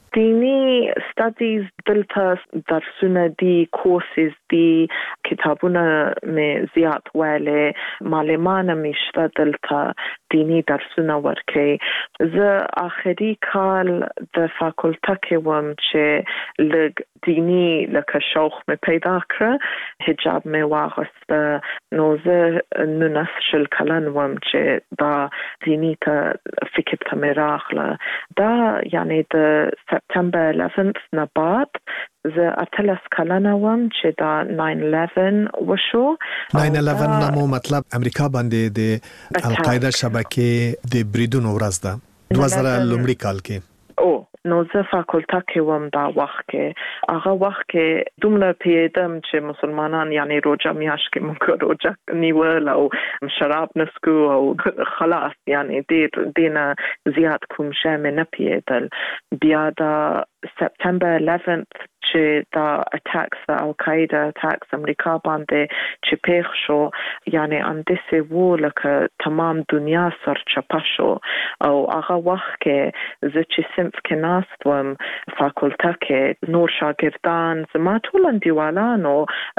دینی ستادیز دلته درسونه دي، کورسز دي، کتابونه مې زیات ویلې، معلمان مې شته دلته دینی درسونه ورکوي. زه آخري کال د فاکولټه کې وم چې لږ دینی لکه شوق مې پیدا کړ، حجاب مې واغسته. نو زه نولس شل کلن وم چې دا دینی ته فکر ته مې راغله. دا یعنی د سپتمبر eleventh نه بعد زه اتلس کلنه وم چې دا nine eleven وشو. nine eleven نامو مطلب امریکا باندې د القاعده شبکې د بریدونو ورځ ده دوه زره لومړي کال کې. او نو زه فاکولټه کې وم دا وخت کې، هغه وخت کې دومره پیدم چې مسلمانان یعنی روزه میاشت کې موږ روزه نیول او شراب نسکو او خلاص یعنی ډېر دینه زیات کوم شی مې نه پیدل. بیا دا سپتمبر eleventh چې دا اٹیکس دا القاعده اٹیکس امریکا باندې چې پیښ شو، یعنی اندسه وو لکه تمام دنیا سر چپا شو. او هغه وخت کې زه چې صنف کې ناست وم فاکولټه کې، نور شاګردان زما ټول انډیوالانو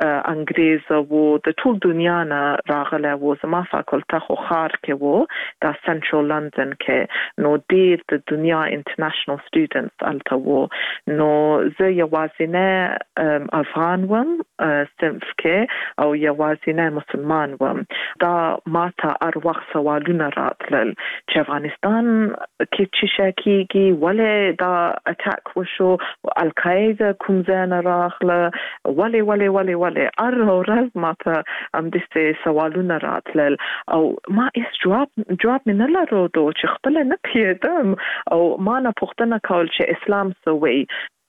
انګریز وو، د ټول دنیا نه راغله وو. زما فاکولټه خو ښار کې وو، دا سنټرل لندن کې، نو ډېر د دنیا انټرنیشنل سټوډنټس الته وو. نو زه یوازې نه افغان وم صنف کې او یوازې نه مسلمان وم. دا ماته هر وخت سوالونه راتلل چې افغانستان کې څه شي کېږي، ولې دا اٹیک وشو، القاعده کوم ځای نه راغله، ولې ولې ولې ولې هر ورځ ماته هم دې سوالونه راتلل او ما هیڅ جواب جواب مې نه لرلو چې خپل نه پیدم. او ما نه پوښتنه کول چې اسلام څه وایي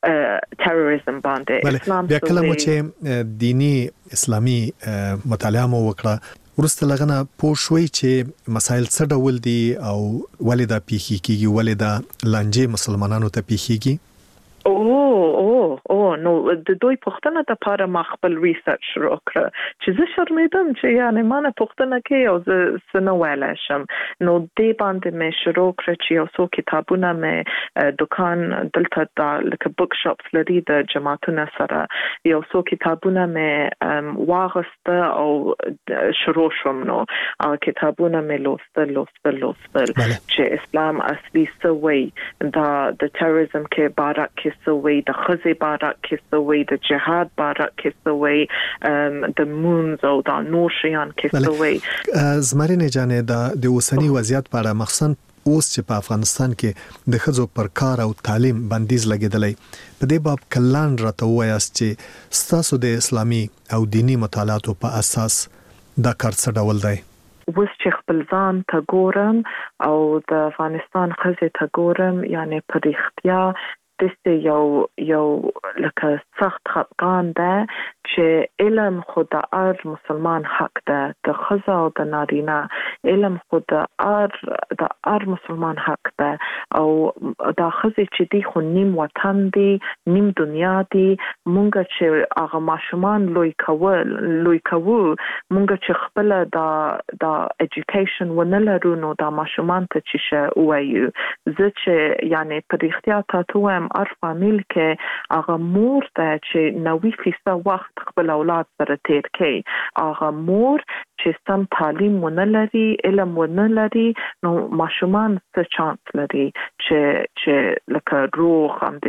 تروریزم باندې. اسلام بیا کله مو چې دینی اسلامي مطالعه مو وکړه ورسته لغنه پوه شوي چې مسائل څه ډول دي او ولې دا پیښې کیږي، ولې دا لانجې مسلمانانو ته پیښیږي؟ او او او نو د دوی پښتنه د پاره ما خپل ریسرچ شروع کړ چې زه شرمېدم چې یعنی ما نه پښتنه کې او زه سنو ویل شم. نو دې باندې مې شروع کړ چې یو څو کتابونه مې دکان دلته د لکه بوک شاپس لري د جماعتونو سره، یو څو کتابونه مې واغسته او شروع شوم. نو او کتابونه مې لوستل لوستل لوستل چې اسلام اصلي څه وایي، دا د تروریزم کې بارک کې څه وایي، د خزي بارک کې څه وایي، د جهاد بارک کې څه وایي، د مونږ او د نور شیان کې څه وایي. زمرینه جانې د د اوسنی وضعیت په اړه مخصوصا اوس چې په افغانستان کې د خزو پر کار او تعلیم بندیز لګیدلې، په دې باب کلان راته وایاست چې ستاسو د اسلامي او دینی مطالعاتو په اساس دا کار څه ډول دی؟ اوس چې خپل ځان ته ګورم او د افغانستان خزې ته ګورم، یعنی په رښتیا دسته یو یو لکه سخت خفقان ده چې علم خو د هر مسلمان حق ده، د ښځه او د نارینه علم خو د هر د هر مسلمان حق ده. او دا ښځې چې دي خو نیم وطن دي، نیم دنیا دي. مونږ چې هغه ماشومان لوی کول لوی کوو مونږ چې خپل د د اډوکیشن ونه لرو، نو دا ماشومان ته چې شه وایو. زه چې یعنی په رښتیا تاسو وایم هر فامیل کې هغه مور ته چې نوي فیصد وخت خپل اولاد سره تیر کړي، هغه مور چې سم تعلیم ونه لري، علم ونه لري، نو ماشومان څه چانس لري چې چې لکه روغ هم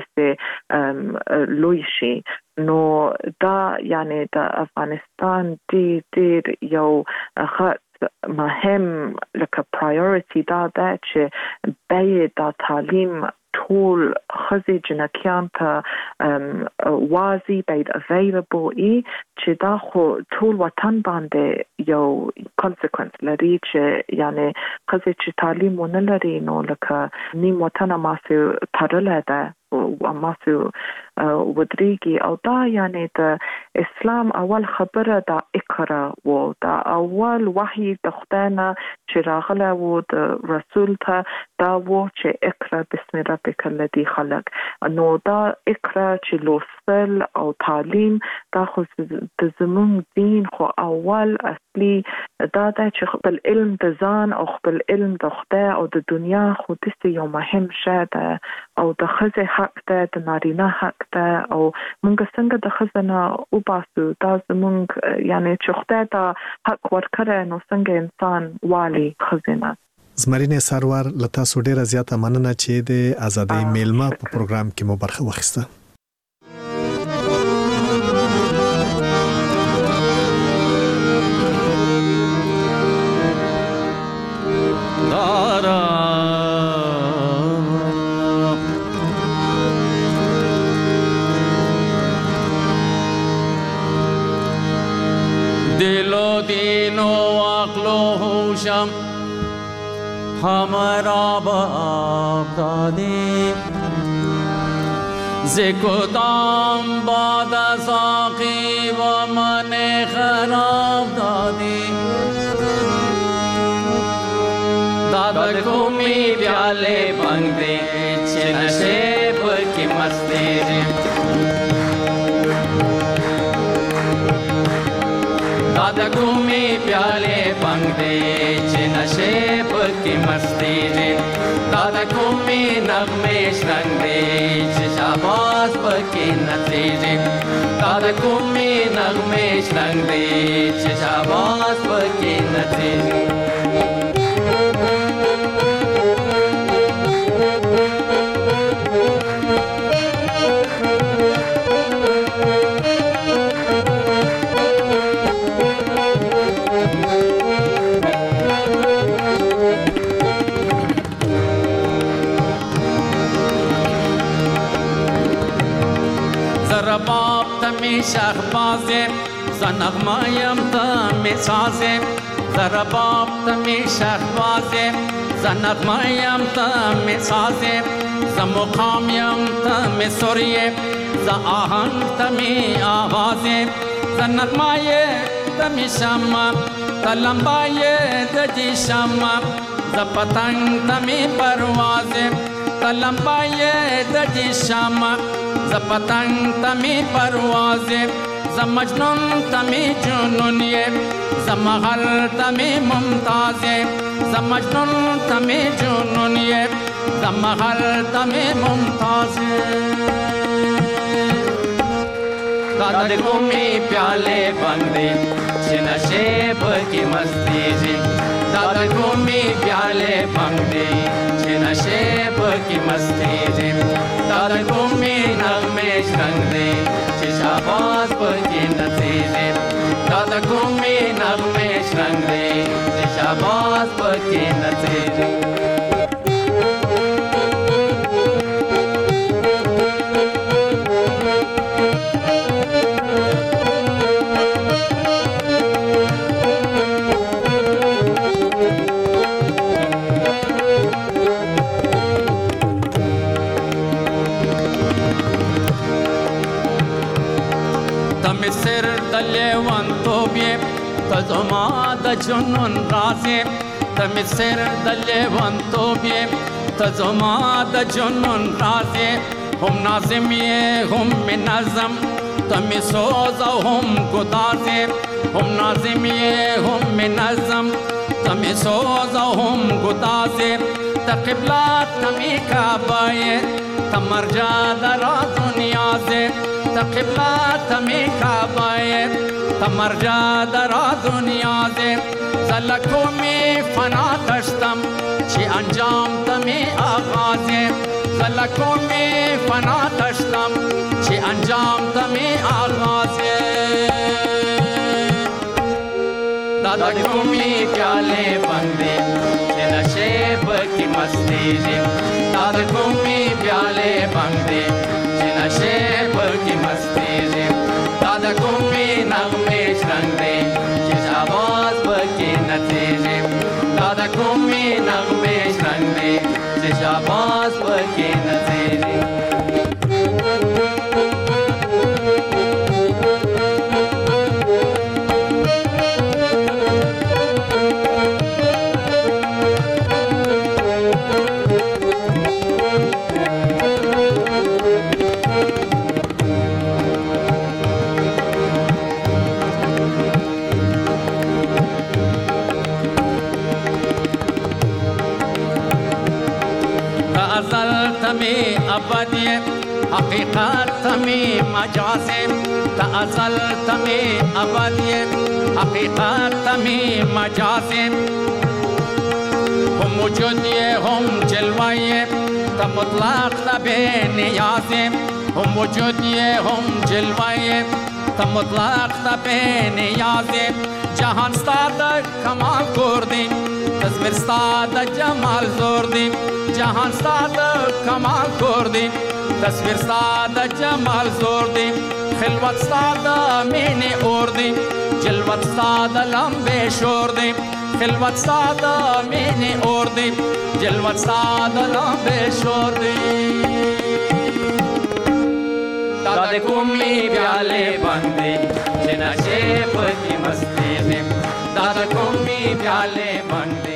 دسته لوی شي. نو دا یعنی د افغانستان ډېر ډېر یو مهم لکه پرایورټي دا ده چې به د تعلیم ټول خزي جنکیان ته واضح باید available ای چې دا خو ټول وطن باندې یو consequence لري چې یعنی خزي چې تعلیم ونه لري نو لکه نیم وطن ماسه تړل ده او ماسه ودرېږي او دا یعنی د اسلام اول خبره دا اقرا و دا اول وحی د خدای نه چې راغله و د رسول ته دا و چې اقرا بسم ربک الذی خلق نو دا اقرا چې لوستل او تعلیم دا خو د زمون دین خو اول اصلي دا د چې خپل علم د ځان او خپل علم د خدای او د دنیا خو د یو مهم شی ده او د خزه حق ده د نارینه حق ده او مونږ څنګه د خزنه او باسو دا زمونږ یعنی چې خدای ته حق ورکړي نو څنګه انسان والی خزنه زمرینه سرور لتا سو ډیره زیاته مننه چې د ازادي میلمه په پروګرام کې مو برخه واخیسته हमारा बाप दादी ज़िक़दाम बाद साक़ी व मने खराब दादी दादा घूमी प्याले बंदे नशे की मस्ती दादा घूमी प्याले बंदे नशे की मस्ती रे दादा घूमी नगमे शंगे शाबाश पकी नती रे दादा घूमी नगमे शंगे शाबाश पकी नती बाप तमी शहबाज़े ज़नग़मायम तमी साज़े ज़रा बाप तमी शहबाज़े ज़नग़मायम तमी साज़े ज़मुक़ामयम तमी सुरिये ज़ आहंग तमी आवाज़े ज़नग़माये तमी शम्मा तलम्बाये दजी शम्मा ज़ पतंग तमी परवाज़े तलम्बाये दजी शम्मा ज़ पतंग तमी परवाज़े ज़ मजनून तमी जुनूनिये ज़ महल तमी मुमताज़े ज़ मजनून तमी जुनूनिये ज़ महल तमी मुमताज़े दादा घूमी प्याले बंदे नशे की मस्ती जी दादा घूमी प्याले बंदे नशे की मस्ती जी दादा घूमी नगमे शंगे शाबाश की नतीजे दादा घूमी नगमे शंगे शाबाश की नतीजे मिसर दले वन तो भी तज़मा द जुनून राज़े तमिसर दले वन तो भी तज़मा द जुनून राज़े हम नाज़िम ये हम नज़म तमिसोज़ हम गुदाज़े हम नाज़िम ये हम नज़म तमिसोज़ हम गुदाज़े तक़िबला तमी काबाये तमरजा दरा दुनिया से तक़िबला तमी काबाये तमरजा दरा दुनिया से ज़लकों में फना दश्तम ची अंजाम तमी आगाज़े ज़लकों में फना दश्तम ची अंजाम तमी आगाज़े दादा कोमी प्याले बंदे जे नशे की मस्ती जे दादा कोमी प्याले बंदे जे नशे की मस्ती जे दादा कोमी नगमे रंगदे जे शाबाश की नतीजे दादा कोमी नगमे रंगदे जे शाबाश की नतीजे تمی ابدی حقیقت تمی مجازی تأزل تمی ابدی حقیقت تمی مجازی هم وجودی هم جلوی تا مطلق تبی نیازی هم وجودی هم جلوی تا مطلق تبی نیازی جهان ستاد کمال کردی تصویر ستاد جمال زوردی جهان ستاد کمال کردی تصویر ستاد جمال زوردی خلوت ستاد مینی اوردی جلوت ستاد لمبه شوردی خلوت ستاد مینی اوردی جلوت ستاد لمبه شوردی دادا کومی پیاله بندی جناشے پکی مستی دادا کومی پیاله بندی